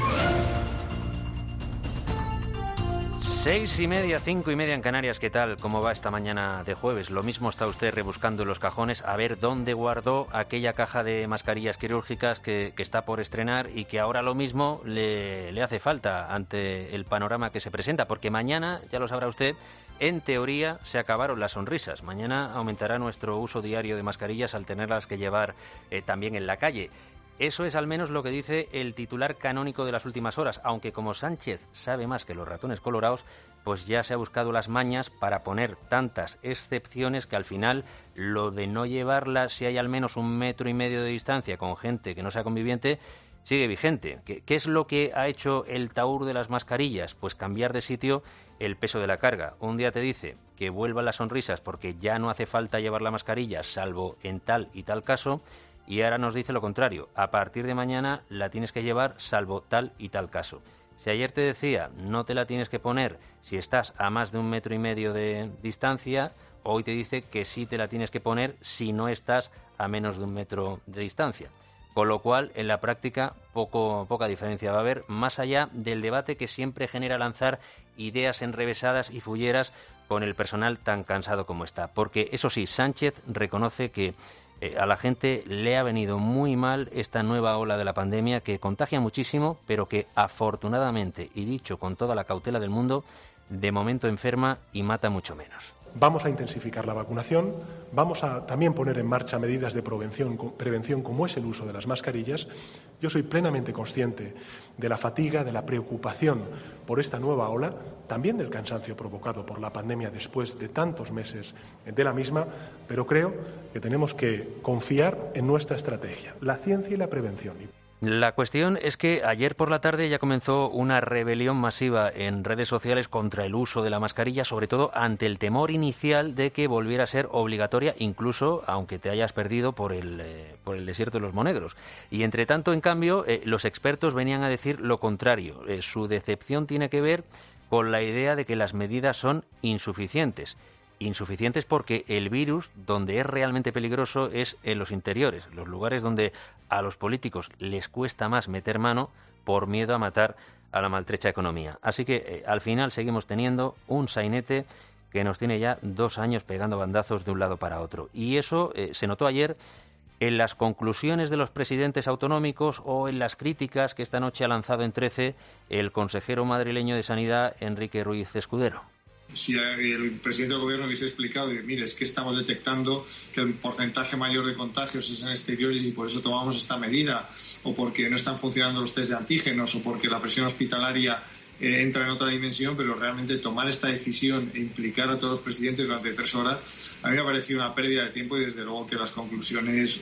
6:30, 5:30 en Canarias. ¿Qué tal? ¿Cómo va esta mañana de jueves? Lo mismo está usted rebuscando en los cajones a ver dónde guardó aquella caja de mascarillas quirúrgicas que está por estrenar y que ahora lo mismo le hace falta ante el panorama que se presenta, porque mañana, ya lo sabrá usted, en teoría se acabaron las sonrisas. Mañana aumentará nuestro uso diario de mascarillas al tenerlas que llevar también en la calle. Eso es al menos lo que dice el titular canónico de las últimas horas, aunque como Sánchez sabe más que los ratones colorados, pues ya se ha buscado las mañas para poner tantas excepciones que al final lo de no llevarlas si hay al menos 1,5 metros de distancia con gente que no sea conviviente sigue vigente. ¿Qué es lo que ha hecho el tahúr de las mascarillas? Pues cambiar de sitio el peso de la carga. Un día te dice que vuelvan las sonrisas porque ya no hace falta llevar la mascarilla salvo en tal y tal caso, y ahora nos dice lo contrario. A partir de mañana la tienes que llevar salvo tal y tal caso. Si ayer te decía no te la tienes que poner si estás a más de 1,5 metros de distancia, hoy te dice que sí te la tienes que poner si no estás a menos de 1 metro de distancia. Con lo cual, en la práctica, poca diferencia va a haber, más allá del debate que siempre genera lanzar ideas enrevesadas y fulleras con el personal tan cansado como está. Porque, eso sí, Sánchez reconoce que a la gente le ha venido muy mal esta nueva ola de la pandemia que contagia muchísimo, pero que afortunadamente, y dicho con toda la cautela del mundo, de momento enferma y mata mucho menos. Vamos a intensificar la vacunación, vamos a también poner en marcha medidas de prevención como es el uso de las mascarillas. Yo soy plenamente consciente de la fatiga, de la preocupación por esta nueva ola, también del cansancio provocado por la pandemia después de tantos meses de la misma, pero creo que tenemos que confiar en nuestra estrategia, la ciencia y la prevención. La cuestión es que ayer por la tarde ya comenzó una rebelión masiva en redes sociales contra el uso de la mascarilla, sobre todo ante el temor inicial de que volviera a ser obligatoria, incluso aunque te hayas perdido por el desierto de los monegros. Y entre tanto, en cambio, los expertos venían a decir lo contrario. Su decepción tiene que ver con la idea de que las medidas son insuficientes. Insuficientes porque el virus, donde es realmente peligroso, es en los interiores, los lugares donde a los políticos les cuesta más meter mano por miedo a matar a la maltrecha economía. Así que al final seguimos teniendo un sainete que nos tiene ya 2 años pegando bandazos de un lado para otro. Y eso se notó ayer en las conclusiones de los presidentes autonómicos o en las críticas que esta noche ha lanzado en 13 el consejero madrileño de Sanidad, Enrique Ruiz Escudero. Si el presidente del gobierno hubiese explicado, mire, es que estamos detectando que el porcentaje mayor de contagios es en exteriores y por eso tomamos esta medida, o porque no están funcionando los test de antígenos, o porque la presión hospitalaria entra en otra dimensión, pero realmente tomar esta decisión e implicar a todos los presidentes durante 3 horas, a mí me ha parecido una pérdida de tiempo y desde luego que las conclusiones,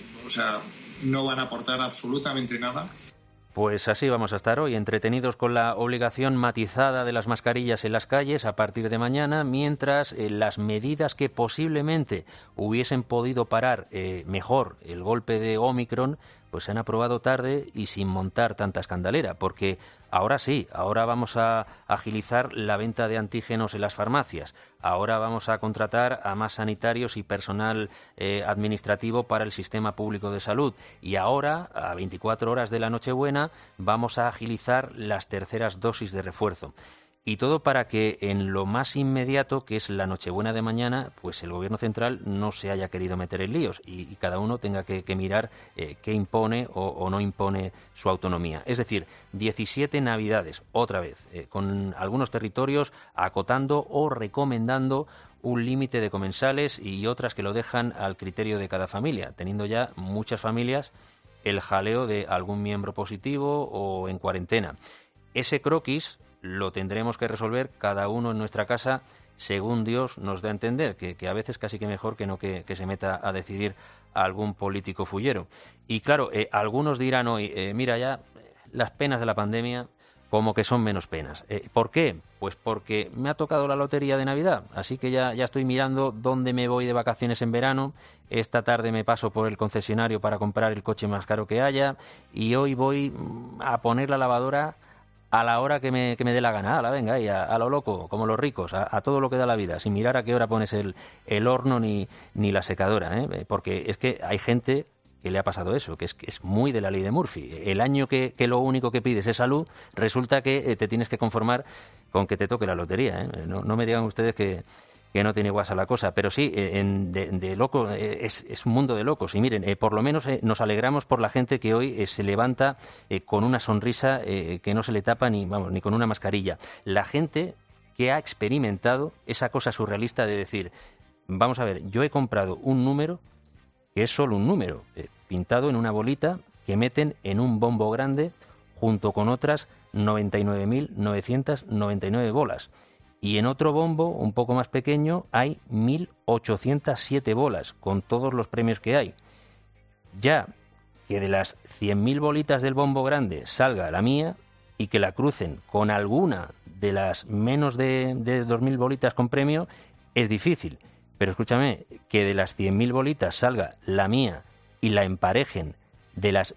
no van a aportar absolutamente nada. Pues así vamos a estar hoy, entretenidos con la obligación matizada de las mascarillas en las calles a partir de mañana, mientras las medidas que posiblemente hubiesen podido parar mejor el golpe de Omicron, pues se han aprobado tarde y sin montar tanta escandalera, porque ahora sí, ahora vamos a agilizar la venta de antígenos en las farmacias, ahora vamos a contratar a más sanitarios y personal administrativo para el sistema público de salud, y ahora, a 24 horas de la Nochebuena, vamos a agilizar las terceras dosis de refuerzo. Y todo para que en lo más inmediato, que es la Nochebuena de mañana, pues el Gobierno central no se haya querido meter en líos y cada uno tenga que mirar qué impone o no impone su autonomía. Es decir, 17 Navidades, otra vez, con algunos territorios acotando o recomendando un límite de comensales y otras que lo dejan al criterio de cada familia, teniendo ya muchas familias el jaleo de algún miembro positivo o en cuarentena. Ese croquis lo tendremos que resolver cada uno en nuestra casa según Dios nos da a entender, que a veces casi que mejor que no que se meta a decidir a algún político fullero. Y claro, algunos dirán hoy, mira ya, las penas de la pandemia como que son menos penas. ¿Por qué? Pues porque me ha tocado la lotería de Navidad, así que ya estoy mirando dónde me voy de vacaciones en verano. Esta tarde me paso por el concesionario para comprar el coche más caro que haya y hoy voy a poner la lavadora a la hora que me dé la gana. Venga, y a lo loco, como los ricos, a todo lo que da la vida, sin mirar a qué hora pones el horno ni la secadora, porque es que hay gente que le ha pasado eso, que es muy de la ley de Murphy. El año que lo único que pides es salud, resulta que te tienes que conformar con que te toque la lotería. No me digan ustedes que no tiene guasa la cosa, pero sí, de loco, es un mundo de locos. Y miren, por lo menos nos alegramos por la gente que hoy se levanta con una sonrisa que no se le tapa ni con una mascarilla. La gente que ha experimentado esa cosa surrealista de decir, vamos a ver, yo he comprado un número que es solo un número, pintado en una bolita que meten en un bombo grande junto con otras 99.999 bolas. Y en otro bombo, un poco más pequeño, hay 1.807 bolas, con todos los premios que hay. Ya que de las 100.000 bolitas del bombo grande salga la mía y que la crucen con alguna de las menos de 2.000 bolitas con premio, es difícil. Pero escúchame, que de las 100.000 bolitas salga la mía y la emparejen de las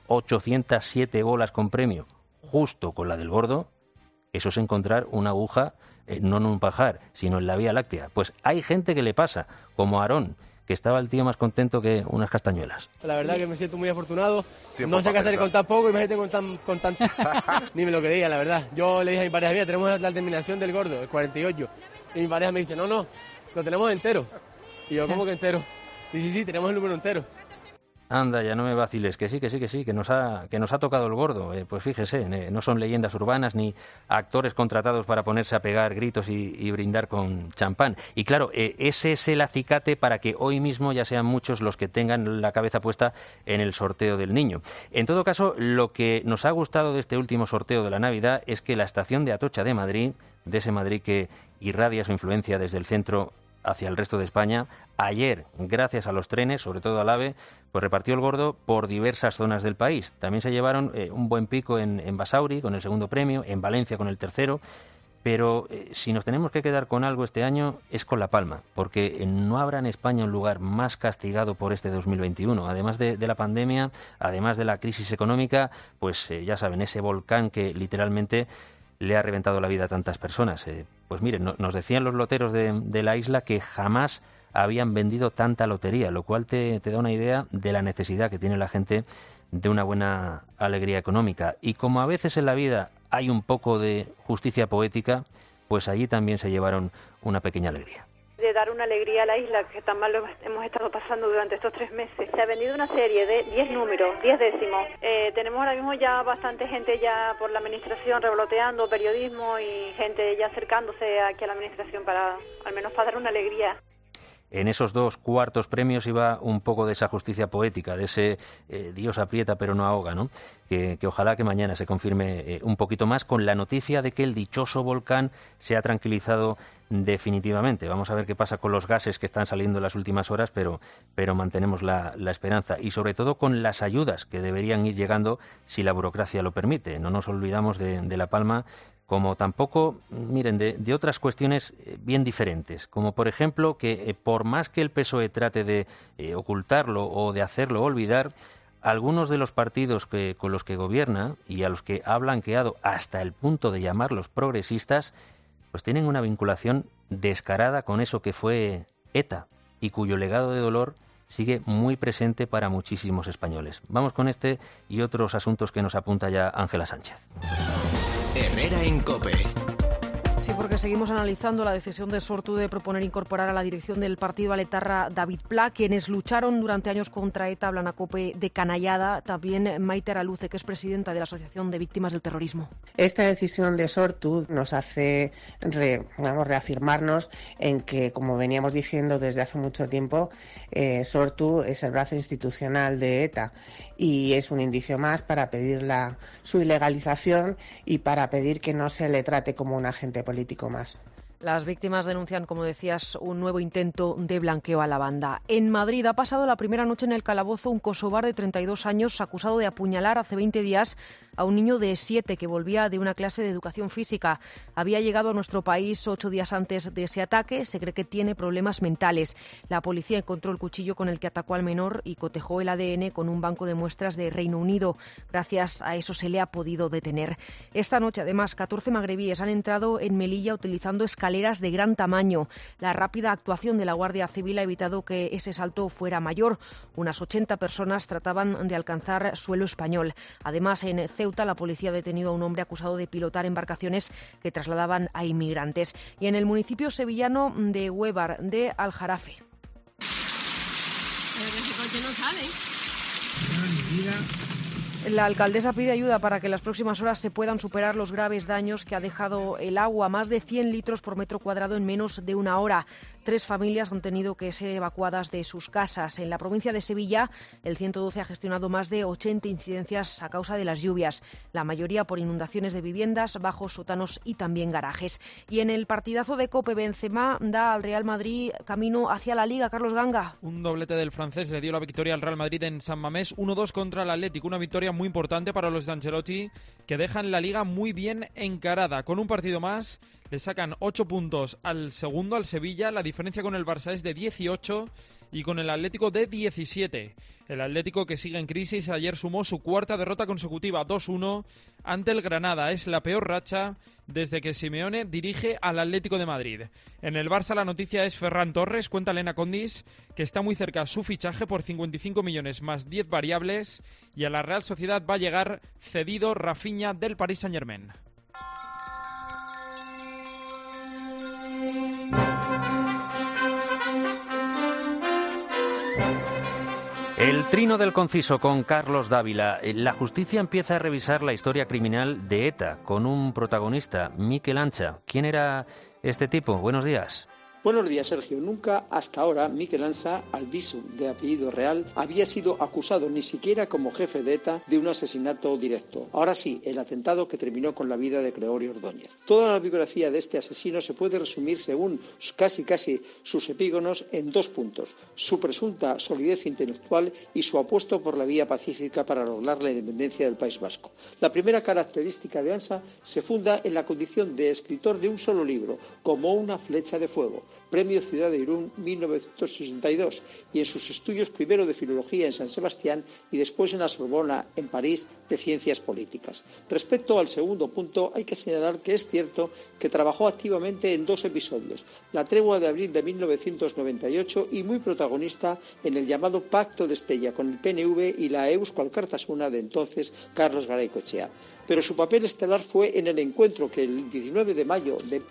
1.807 bolas con premio justo con la del gordo, eso es encontrar una aguja no en un pajar, sino en la Vía Láctea. Pues hay gente que le pasa, como Aarón, que estaba el tío más contento que unas castañuelas. La verdad que me siento muy afortunado. No sé qué hacer con tan poco, imagínate con tanto. Ni me lo creía, la verdad. Yo le dije a mi pareja, mira, tenemos la terminación del gordo, el 48. Y mi pareja me dice, no, lo tenemos entero. Y yo, ¿cómo que entero? Y sí, tenemos el número entero. Anda, ya no me vaciles, que sí, que nos ha tocado el gordo. Pues fíjese, no son leyendas urbanas ni actores contratados para ponerse a pegar gritos y brindar con champán. Y claro, ese es el acicate para que hoy mismo ya sean muchos los que tengan la cabeza puesta en el sorteo del niño. En todo caso, lo que nos ha gustado de este último sorteo de la Navidad es que la estación de Atocha de Madrid, de ese Madrid que irradia su influencia desde el centro hacia el resto de España, ayer, gracias a los trenes, sobre todo al AVE, pues repartió el gordo por diversas zonas del país. También se llevaron un buen pico en Basauri con el segundo premio, en Valencia con el tercero, pero si nos tenemos que quedar con algo este año es con La Palma, porque no habrá en España un lugar más castigado por este 2021. Además de la pandemia, además de la crisis económica, pues ya saben, ese volcán que literalmente le ha reventado la vida a tantas personas. Pues miren, nos decían los loteros de la isla que jamás habían vendido tanta lotería, lo cual te da una idea de la necesidad que tiene la gente de una buena alegría económica. Y como a veces en la vida hay un poco de justicia poética, pues allí también se llevaron una pequeña alegría. De dar una alegría a la isla, que tan mal lo hemos estado pasando durante estos 3 meses. Se ha vendido una serie de 10 números, 10 décimos. Tenemos ahora mismo ya bastante gente ya por la administración revoloteando, periodismo y gente ya acercándose aquí a la administración para, al menos para dar una alegría. En esos 2 cuartos premios iba un poco de esa justicia poética, de ese Dios aprieta pero no ahoga, ¿no? Que ojalá que mañana se confirme un poquito más con la noticia de que el dichoso volcán se ha tranquilizado definitivamente. Vamos a ver qué pasa con los gases que están saliendo en las últimas horas, pero mantenemos la esperanza. Y sobre todo con las ayudas que deberían ir llegando si la burocracia lo permite. No nos olvidamos de La Palma, como tampoco, miren, de otras cuestiones bien diferentes, como por ejemplo que por más que el PSOE trate de ocultarlo o de hacerlo olvidar, algunos de los partidos con los que gobierna y a los que ha blanqueado hasta el punto de llamarlos progresistas, pues tienen una vinculación descarada con eso que fue ETA y cuyo legado de dolor sigue muy presente para muchísimos españoles. Vamos con este y otros asuntos que nos apunta ya Ángela Sánchez. Herrera en COPE. Sí, porque seguimos analizando la decisión de Sortu de proponer incorporar a la dirección del partido al etarra David Pla. Quienes lucharon durante años contra ETA hablan a COPE de canallada. También Maite Araluce, que es presidenta de la Asociación de Víctimas del Terrorismo. Esta decisión de Sortu nos hace reafirmarnos en que, como veníamos diciendo desde hace mucho tiempo, Sortu es el brazo institucional de ETA y es un indicio más para pedir su ilegalización y para pedir que no se le trate como un agente político más. Las víctimas denuncian, como decías, un nuevo intento de blanqueo a la banda. En Madrid ha pasado la primera noche en el calabozo un kosovar de 32 años acusado de apuñalar hace 20 días a un niño de 7 que volvía de una clase de educación física. Había llegado a nuestro país 8 días antes de ese ataque. Se cree que tiene problemas mentales. La policía encontró el cuchillo con el que atacó al menor y cotejó el ADN con un banco de muestras de Reino Unido. Gracias a eso se le ha podido detener. Esta noche, además, 14 magrebíes han entrado en Melilla utilizando escaleras de gran tamaño. La rápida actuación de la Guardia Civil ha evitado que ese salto fuera mayor. Unas 80 personas trataban de alcanzar suelo español. Además, en Ceuta, la policía ha detenido a un hombre acusado de pilotar embarcaciones que trasladaban a inmigrantes. Y en el municipio sevillano de Huévar, de Aljarafe. Pero que ese coche no sale. La alcaldesa pide ayuda para que en las próximas horas se puedan superar los graves daños que ha dejado el agua, más de 100 litros por metro cuadrado en menos de una hora. 3 familias han tenido que ser evacuadas de sus casas. En la provincia de Sevilla, el 112 ha gestionado más de 80 incidencias a causa de las lluvias, la mayoría por inundaciones de viviendas, bajos, sótanos y también garajes. Y en el partidazo de COPE, Benzema da al Real Madrid camino hacia la Liga. Carlos Ganga. Un doblete del francés le dio la victoria al Real Madrid en San Mamés, 1-2 contra el Atlético, una victoria muy importante para los de Ancelotti, que dejan la Liga muy bien encarada. Con un partido más le sacan 8 puntos al segundo, al Sevilla. La diferencia con el Barça es de 18 y con el Atlético de 17. El Atlético, que sigue en crisis, ayer sumó su cuarta derrota consecutiva, 2-1 ante el Granada. Es la peor racha desde que Simeone dirige al Atlético de Madrid. En el Barça la noticia es Ferran Torres, cuenta Elena Condis, que está muy cerca su fichaje por 55 millones más 10 variables, y a la Real Sociedad va a llegar cedido Rafinha del Paris Saint-Germain. El trino del conciso con Carlos Dávila. La justicia empieza a revisar la historia criminal de ETA con un protagonista, Mikel Ancha. ¿Quién era este tipo? Buenos días. Buenos días, Sergio. Nunca hasta ahora Mikel Ancha, Albizu, de apellido real, había sido acusado ni siquiera como jefe de ETA de un asesinato directo. Ahora sí, el atentado que terminó con la vida de Gregorio Ordóñez. Toda la biografía de este asesino se puede resumir, según casi sus epígonos, en 2 puntos: su presunta solidez intelectual y su apuesto por la vía pacífica para lograr la independencia del País Vasco. La primera característica de Ancha se funda en la condición de escritor de un solo libro, Como una flecha de fuego, Premio Ciudad de Irún 1962, y en sus estudios primero de Filología en San Sebastián y después en la Sorbona, en París, de Ciencias Políticas. Respecto al segundo punto, hay que señalar que es cierto que trabajó activamente en 2 episodios: la tregua de abril de 1998 y muy protagonista en el llamado Pacto de Estella con el PNV y la Eusko Alkartasuna de entonces Carlos Garaycochea. Pero su papel estelar fue en el encuentro que el 19 de mayo de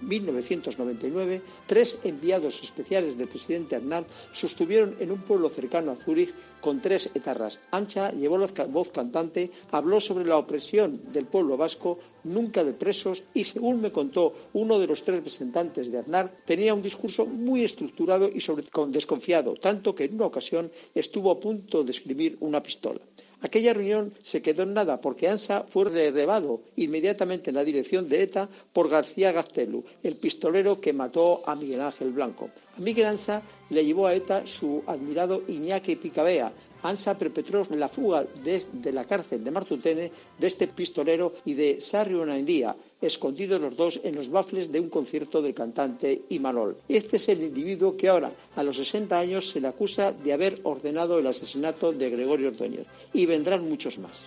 1999 3 enviados especiales del presidente Aznar sostuvieron en un pueblo cercano a Zúrich con 3 etarras. Ancha llevó la voz cantante, habló sobre la opresión del pueblo vasco, nunca de presos, y según me contó uno de los 3 representantes de Aznar, tenía un discurso muy estructurado y desconfiado, tanto que en una ocasión estuvo a punto de escribir una pistola. Aquella reunión se quedó en nada porque Ancha fue relevado inmediatamente en la dirección de ETA por García Gaztelu, el pistolero que mató a Miguel Ángel Blanco. A Mikel Ancha le llevó a ETA su admirado Iñaki Picabea. Ancha perpetró la fuga de la cárcel de Martutene de este pistolero y de Sarri Onaendía, escondidos los dos en los bafles de un concierto del cantante Imanol. Este es el individuo que ahora, a los 60 años, se le acusa de haber ordenado el asesinato de Gregorio Ordóñez. Y vendrán muchos más.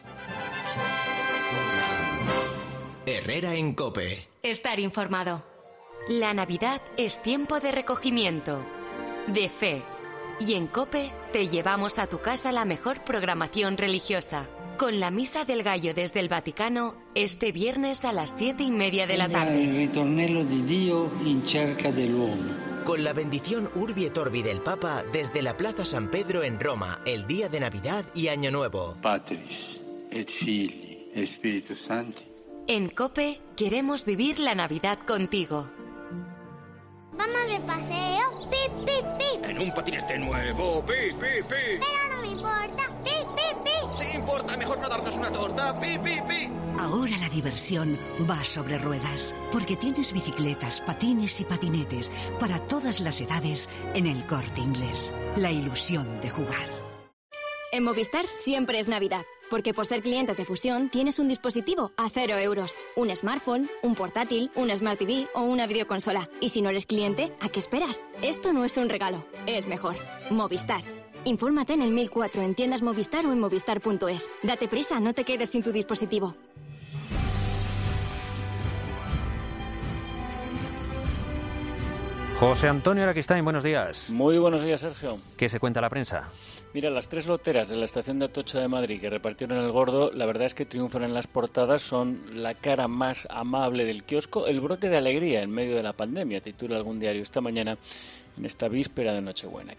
Herrera en COPE. Estar informado. La Navidad es tiempo de recogimiento, de fe. Y en COPE te llevamos a tu casa la mejor programación religiosa. con la Misa del Gallo desde el Vaticano este viernes a las 7:30 de la tarde. Il ritornello di Dio in cerca dell'uomo. Con la bendición Urbi et Orbi del Papa desde la Plaza San Pedro en Roma, el día de Navidad y Año Nuevo. Patris et Filii et Spiritus Sancti. En COPE queremos vivir la Navidad contigo. Vamos de paseo, pip, pip, pip. En un patinete nuevo, pip, pip, pip. Pero no me importa, pip, pip, pip. Sí importa, mejor no darnos una torta, pip, pip, pip. Ahora la diversión va sobre ruedas, porque tienes bicicletas, patines y patinetes para todas las edades en El Corte Inglés. La ilusión de jugar. En Movistar siempre es Navidad, porque por ser cliente de Fusión tienes un dispositivo a 0 euros, un smartphone, un portátil, un Smart TV o una videoconsola. Y si no eres cliente, ¿a qué esperas? Esto no es un regalo, es mejor. Movistar. Infórmate en el 1004 en tiendas Movistar o en movistar.es. Date prisa, no te quedes sin tu dispositivo. José Antonio Araquistáin, buenos días. Muy buenos días, Sergio. ¿Qué se cuenta la prensa? Mira, las 3 loteras de la estación de Atocha de Madrid que repartieron el gordo, la verdad es que triunfan en las portadas, son la cara más amable del kiosco, el brote de alegría en medio de la pandemia, titula algún diario esta mañana en esta víspera de Nochebuena.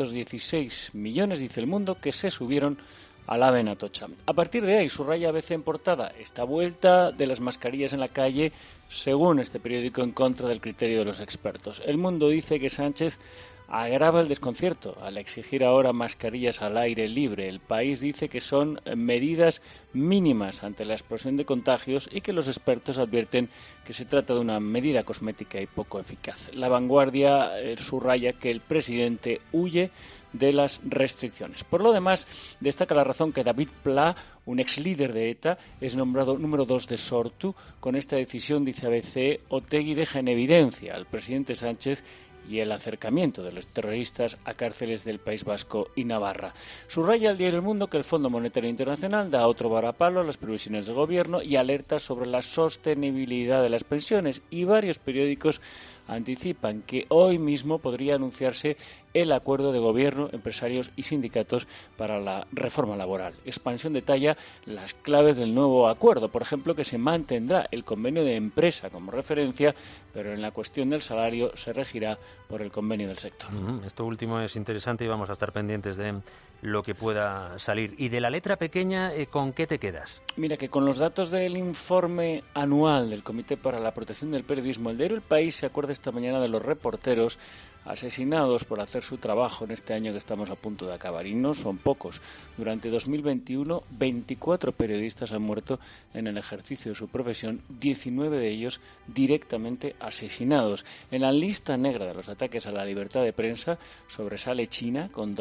516 millones, dice El Mundo, que se subieron al AVE en Atocha. A partir de ahí, subraya ABC en portada, esta vuelta de las mascarillas en la calle, según este periódico, en contra del criterio de los expertos. El Mundo dice que Sánchez agrava el desconcierto al exigir ahora mascarillas al aire libre. El País dice que son medidas mínimas ante la explosión de contagios y que los expertos advierten que se trata de una medida cosmética y poco eficaz. La Vanguardia subraya que el presidente huye de las restricciones. Por lo demás, destaca La Razón que David Pla, un ex líder de ETA, es nombrado número 2 de Sortu. Con esta decisión, dice ABC, Otegi deja en evidencia al presidente Sánchez y el acercamiento de los terroristas a cárceles del País Vasco y Navarra. Subraya el diario El Mundo que el Fondo Monetario Internacional da otro varapalo a las previsiones del gobierno y alerta sobre la sostenibilidad de las pensiones, y varios periódicos anticipan que hoy mismo podría anunciarse el acuerdo de gobierno, empresarios y sindicatos para la reforma laboral. Expansión detalla las claves del nuevo acuerdo, por ejemplo, que se mantendrá el convenio de empresa como referencia, pero en la cuestión del salario se regirá por el convenio del sector. Esto último es interesante y vamos a estar pendientes de lo que pueda salir. Y de la letra pequeña, ¿con qué te quedas? Mira, que con los datos del informe anual del Comité para la Protección del Periodismo, el diario El País se acuerda esta mañana de los reporteros asesinados por hacer su trabajo en este año que estamos a punto de acabar. Y no son pocos. Durante 2021, 24 periodistas han muerto en el ejercicio de su profesión, 19 de ellos directamente asesinados. En la lista negra de los ataques a la libertad de prensa sobresale China, con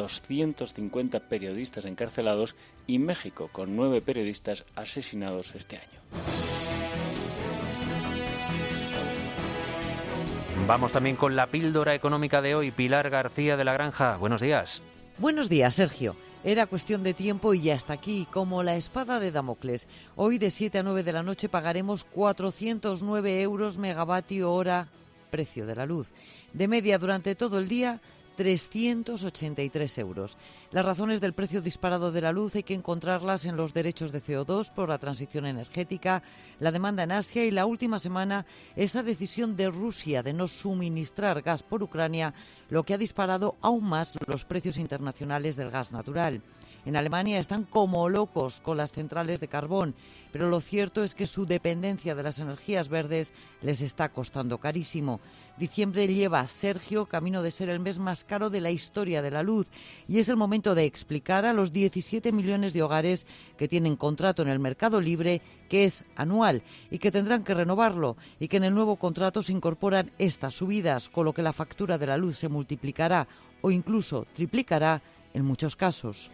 250 periodistas encarcelados, y México, con 9 periodistas asesinados este año. Vamos también con la píldora económica de hoy. Pilar García de la Granja, buenos días. Buenos días, Sergio. Era cuestión de tiempo y ya está aquí, como la espada de Damocles. Hoy de 7 a 9 de la noche pagaremos 409 euros megavatio hora, precio de la luz. De media durante todo el día, 383 euros. Las razones del precio disparado de la luz hay que encontrarlas en los derechos de CO2 por la transición energética, la demanda en Asia y la última semana esa decisión de Rusia de no suministrar gas por Ucrania, lo que ha disparado aún más los precios internacionales del gas natural. En Alemania están como locos con las centrales de carbón, pero lo cierto es que su dependencia de las energías verdes les está costando carísimo. Diciembre lleva, Sergio, camino de ser el mes más caro de la historia de la luz, y es el momento de explicar a los 17 millones de hogares que tienen contrato en el mercado libre, que es anual y que tendrán que renovarlo, y que en el nuevo contrato se incorporan estas subidas, con lo que la factura de la luz se multiplicará o incluso triplicará en muchos casos.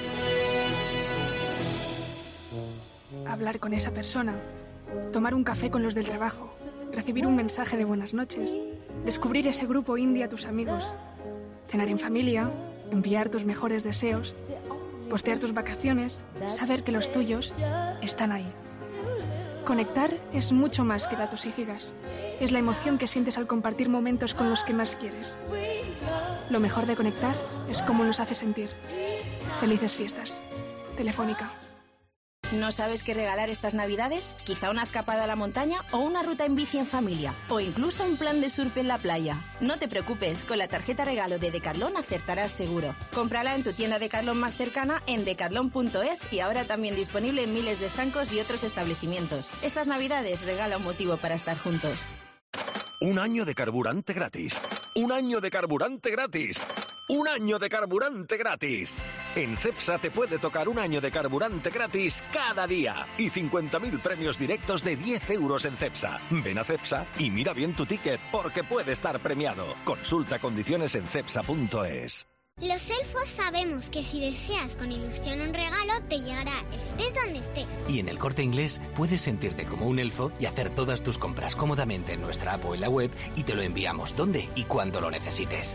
Hablar con esa persona, tomar un café con los del trabajo, recibir un mensaje de buenas noches, descubrir ese grupo indie a tus amigos, cenar en familia, enviar tus mejores deseos, postear tus vacaciones, saber que los tuyos están ahí. Conectar es mucho más que datos y gigas. Es la emoción que sientes al compartir momentos con los que más quieres. Lo mejor de conectar es cómo nos hace sentir. Felices fiestas. Telefónica. ¿No sabes qué regalar estas Navidades? Quizá una escapada a la montaña o una ruta en bici en familia. O incluso un plan de surf en la playa. No te preocupes, con la tarjeta regalo de Decathlon acertarás seguro. Cómprala en tu tienda Decathlon más cercana en decathlon.es y ahora también disponible en miles de estancos y otros establecimientos. Estas Navidades regala un motivo para estar juntos. Un año de carburante gratis. Un año de carburante gratis. ¡Un año de carburante gratis! En Cepsa te puede tocar un año de carburante gratis cada día y 50.000 premios directos de 10 euros en Cepsa. Ven a Cepsa y mira bien tu ticket porque puede estar premiado. Consulta condiciones en cepsa.es. Los elfos sabemos que si deseas con ilusión un regalo, te llegará estés donde estés. Y en el Corte Inglés puedes sentirte como un elfo y hacer todas tus compras cómodamente en nuestra app o en la web y te lo enviamos donde y cuando lo necesites.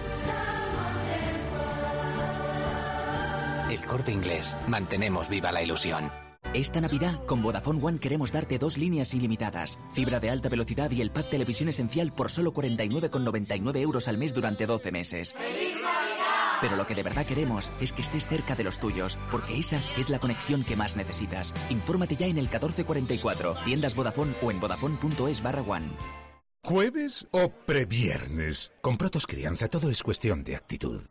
El Corte Inglés. Mantenemos viva la ilusión. Esta Navidad, con Vodafone One queremos darte 2 líneas ilimitadas, fibra de alta velocidad y el pack Televisión Esencial por solo 49,99 euros al mes durante 12 meses. ¡Feliz Navidad! Pero lo que de verdad queremos es que estés cerca de los tuyos, porque esa es la conexión que más necesitas. Infórmate ya en el 1444, tiendas Vodafone o en vodafone.es/one. ¿Jueves o previernes? Con Protos Crianza todo es cuestión de actitud.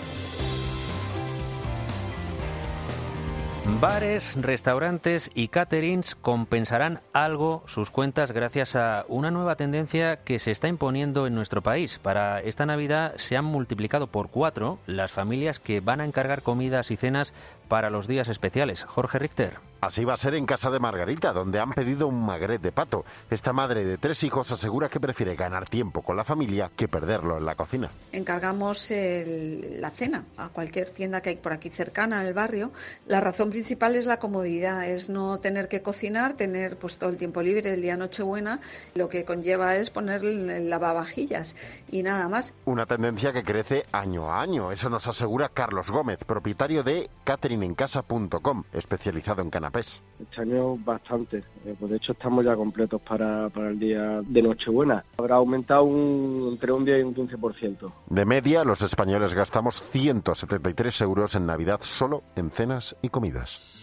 Bares, restaurantes y caterings compensarán algo sus cuentas gracias a una nueva tendencia que se está imponiendo en nuestro país. Para esta Navidad se han multiplicado por 4 las familias que van a encargar comidas y cenas para los días especiales. Jorge Richter. Así va a ser en casa de Margarita, donde han pedido un magret de pato. Esta madre de 3 hijos asegura que prefiere ganar tiempo con la familia que perderlo en la cocina. Encargamos la cena a cualquier tienda que hay por aquí cercana en el barrio. La razón principal es la comodidad, es no tener que cocinar, tener pues todo el tiempo libre el día Nochebuena. Lo que conlleva es poner el lavavajillas y nada más. Una tendencia que crece año a año, eso nos asegura Carlos Gómez, propietario de cateringencasa.com, especializado en canapés. Este año bastante, pues de hecho estamos ya completos para el día de Nochebuena. Habrá aumentado entre un 10 y un 15%. De media, los españoles gastamos 173 euros en Navidad solo en cenas y comidas.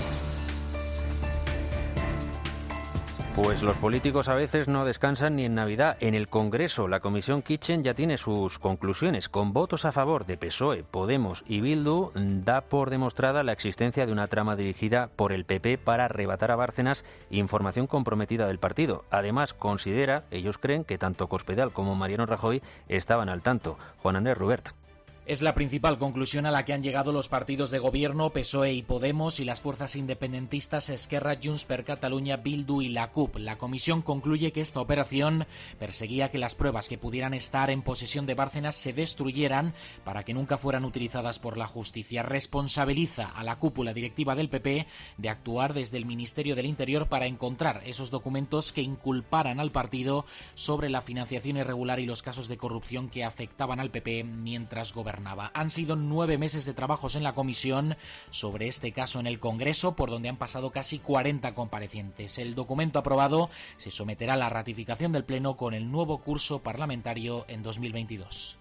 Pues los políticos a veces no descansan ni en Navidad. En el Congreso, la Comisión Kitchen ya tiene sus conclusiones. Con votos a favor de PSOE, Podemos y Bildu, da por demostrada la existencia de una trama dirigida por el PP para arrebatar a Bárcenas información comprometida del partido. Además, ellos creen que tanto Cospedal como Mariano Rajoy estaban al tanto. Juan Andrés Rubert. Es la principal conclusión a la que han llegado los partidos de gobierno, PSOE y Podemos, y las fuerzas independentistas Esquerra, Junts per Catalunya, Bildu y la CUP. La comisión concluye que esta operación perseguía que las pruebas que pudieran estar en posesión de Bárcenas se destruyeran para que nunca fueran utilizadas por la justicia. Responsabiliza a la cúpula directiva del PP de actuar desde el Ministerio del Interior para encontrar esos documentos que inculparan al partido sobre la financiación irregular y los casos de corrupción que afectaban al PP mientras gobernaba. Han sido 9 meses de trabajos en la comisión sobre este caso en el Congreso, por donde han pasado casi 40 comparecientes. El documento aprobado se someterá a la ratificación del Pleno con el nuevo curso parlamentario en 2022.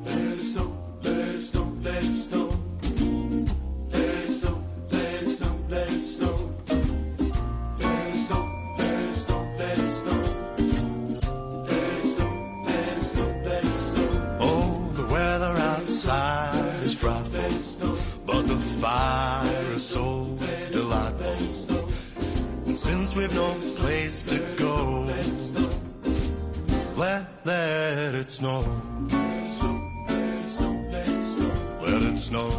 Is frightful, but the fire is so delightful. And since we've no place to go, let it snow. Let it snow.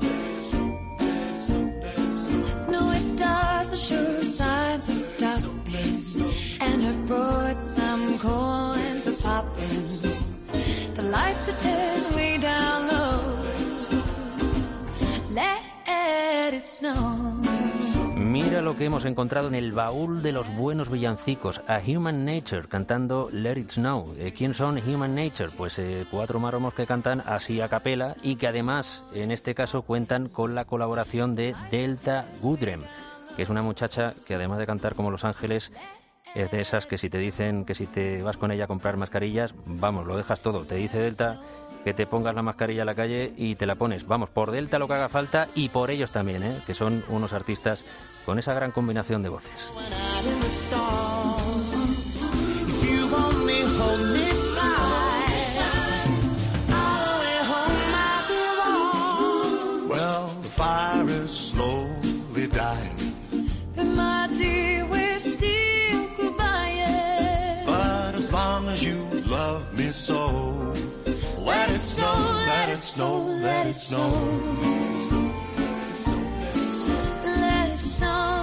No, it doesn't show signs of stopping, and I've brought some corn for popping. The lights are turned way down low. Let it snow. Mira lo que hemos encontrado en el baúl de los buenos villancicos. A Human Nature cantando Let It Snow. ¿Quién son Human Nature? Pues 4 maromos que cantan así a capela y que además en este caso cuentan con la colaboración de Delta Goodrem, que es una muchacha que además de cantar como Los Ángeles es de esas que si te dicen que si te vas con ella a comprar mascarillas, vamos, lo dejas todo. Te dice Delta que te pongas la mascarilla a la calle y te la pones. Vamos, por Delta lo que haga falta y por ellos también, que son unos artistas con esa gran combinación de voces. Well, the fire is slowly dying. And my dear, we're still goodbye. But as long as you love me so, let it snow, let it snow, let it snow. Let it snow.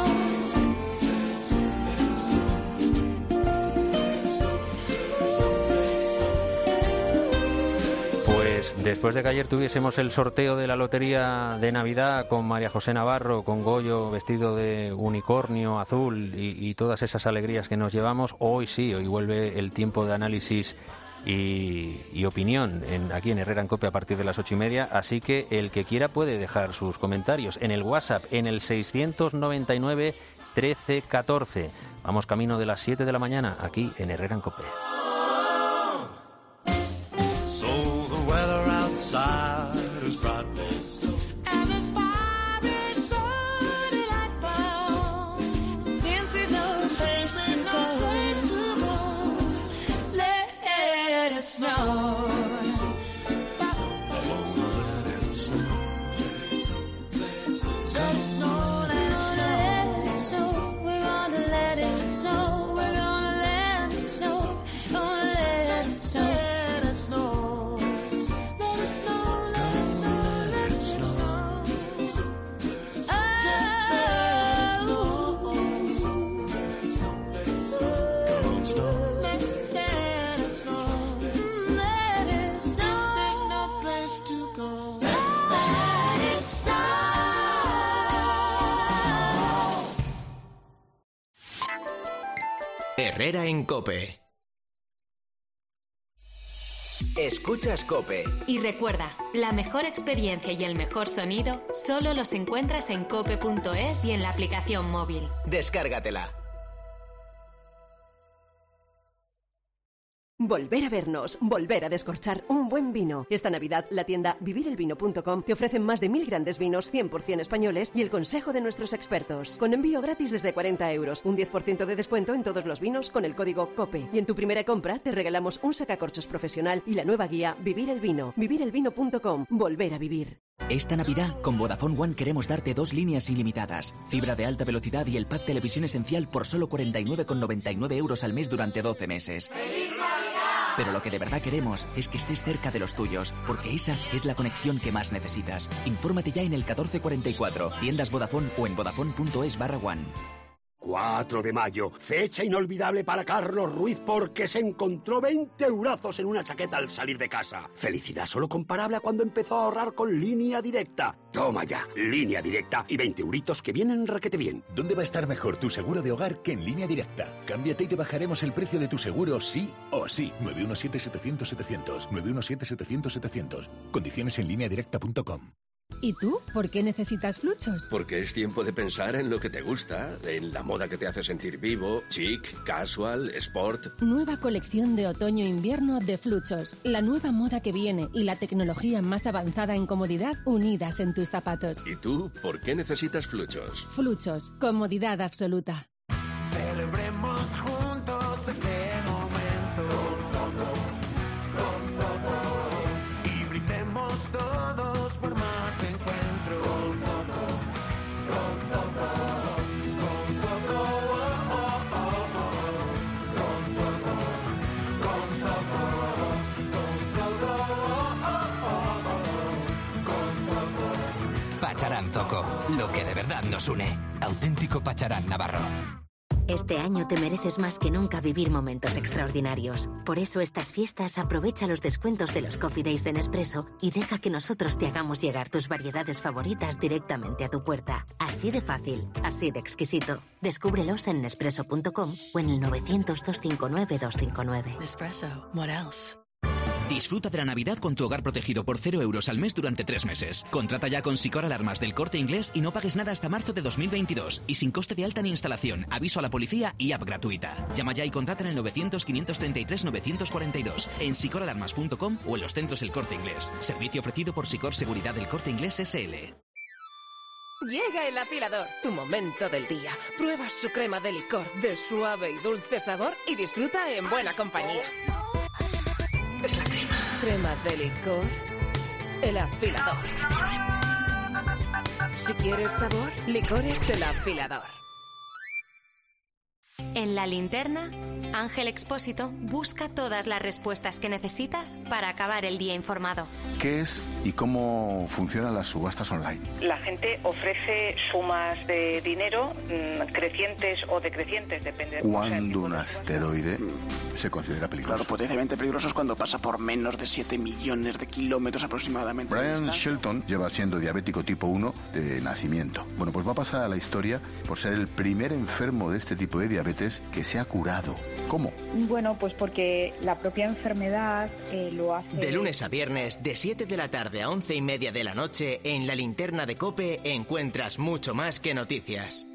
Después de que ayer tuviésemos el sorteo de la lotería de Navidad con María José Navarro, con Goyo vestido de unicornio azul y todas esas alegrías que nos llevamos, hoy vuelve el tiempo de análisis y opinión aquí en Herrera en Cope a partir de las 8:30, así que el que quiera puede dejar sus comentarios en el WhatsApp en el 699 13 14. Vamos camino de las 7 de la mañana aquí en Herrera en Cope. Outside is bright and the fire is so delightful. Since we've no place to go, let it snow. Herrera en Cope. Escuchas Cope. Y recuerda, la mejor experiencia y el mejor sonido solo los encuentras en cope.es y en la aplicación móvil. Descárgatela. Volver a vernos, volver a descorchar un buen vino. Esta Navidad, la tienda vivirelvino.com te ofrece más de 1000 grandes vinos 100% españoles y el consejo de nuestros expertos. Con envío gratis desde 40 euros, un 10% de descuento en todos los vinos con el código COPE. Y en tu primera compra te regalamos un sacacorchos profesional y la nueva guía Vivir el Vino. Vivirelvino.com. Volver a vivir. Esta Navidad, con Vodafone One queremos darte 2 líneas ilimitadas, fibra de alta velocidad y el pack televisión esencial por solo 49,99 euros al mes durante 12 meses. ¡Feliz Navidad! Pero lo que de verdad queremos es que estés cerca de los tuyos, porque esa es la conexión que más necesitas. Infórmate ya en el 1444, tiendas Vodafone o en vodafone.es/one. 4 de mayo, fecha inolvidable para Carlos Ruiz porque se encontró 20 eurazos en una chaqueta al salir de casa. Felicidad solo comparable a cuando empezó a ahorrar con Línea Directa. Toma ya, Línea Directa y 20 euritos que vienen requete bien. ¿Dónde va a estar mejor tu seguro de hogar que en Línea Directa? Cámbiate y te bajaremos el precio de tu seguro sí o sí. 917-700-700. 917-700-700. Condiciones en lineadirecta.com. ¿Y tú? ¿Por qué necesitas Fluchos? Porque es tiempo de pensar en lo que te gusta, en la moda que te hace sentir vivo, chic, casual, sport. Nueva colección de otoño-invierno de Fluchos. La nueva moda que viene y la tecnología más avanzada en comodidad unidas en tus zapatos. ¿Y tú? ¿Por qué necesitas Fluchos? Fluchos. Comodidad absoluta. Celebremos juntos este momento. Con Zoco. Y brindemos todos por más encuentros. Con Zoco. Con Zoco. Oh, oh, oh, oh. Con Zoco. Con Zoco. Con Zoco. Oh, oh, oh, oh. Con Zoco. Pacharán Zoco, lo que de verdad nos une. Auténtico Pacharán Navarro. Este año te mereces más que nunca vivir momentos extraordinarios. Por eso estas fiestas aprovecha los descuentos de los Coffee Days de Nespresso y deja que nosotros te hagamos llegar tus variedades favoritas directamente a tu puerta. Así de fácil, así de exquisito. Descúbrelos en Nespresso.com o en el 900-259-259. Nespresso, what else? Disfruta de la Navidad con tu hogar protegido por 0 euros al mes durante 3 meses. Contrata ya con Sicor Alarmas del Corte Inglés y no pagues nada hasta marzo de 2022. Y sin coste de alta ni instalación, aviso a la policía y app gratuita. Llama ya y contrata en el 900-533-942, en sicoralarmas.com o en los centros El Corte Inglés. Servicio ofrecido por Sicor Seguridad del Corte Inglés SL. Llega el afilador, tu momento del día. Prueba su crema de licor de suave y dulce sabor y disfruta en buena compañía. Es la crema. Crema de licor, el afilador. Si quieres sabor, licores el afilador. En La Linterna, Ángel Expósito busca todas las respuestas que necesitas para acabar el día informado. ¿Qué es y cómo funcionan las subastas online? La gente ofrece sumas de dinero crecientes o decrecientes, depende. ¿Cuándo un asteroide se considera peligroso? Claro, potencialmente peligroso es cuando pasa por menos de 7 millones de kilómetros aproximadamente. Brian Shelton lleva siendo diabético tipo 1 de nacimiento. Bueno, pues va a pasar a la historia por ser el primer enfermo de este tipo de diabetes que se ha curado. ¿Cómo? Bueno, pues porque la propia enfermedad lo hace... De lunes a viernes, de 7 de la tarde a 11:30 de la noche, en La Linterna de COPE encuentras mucho más que noticias.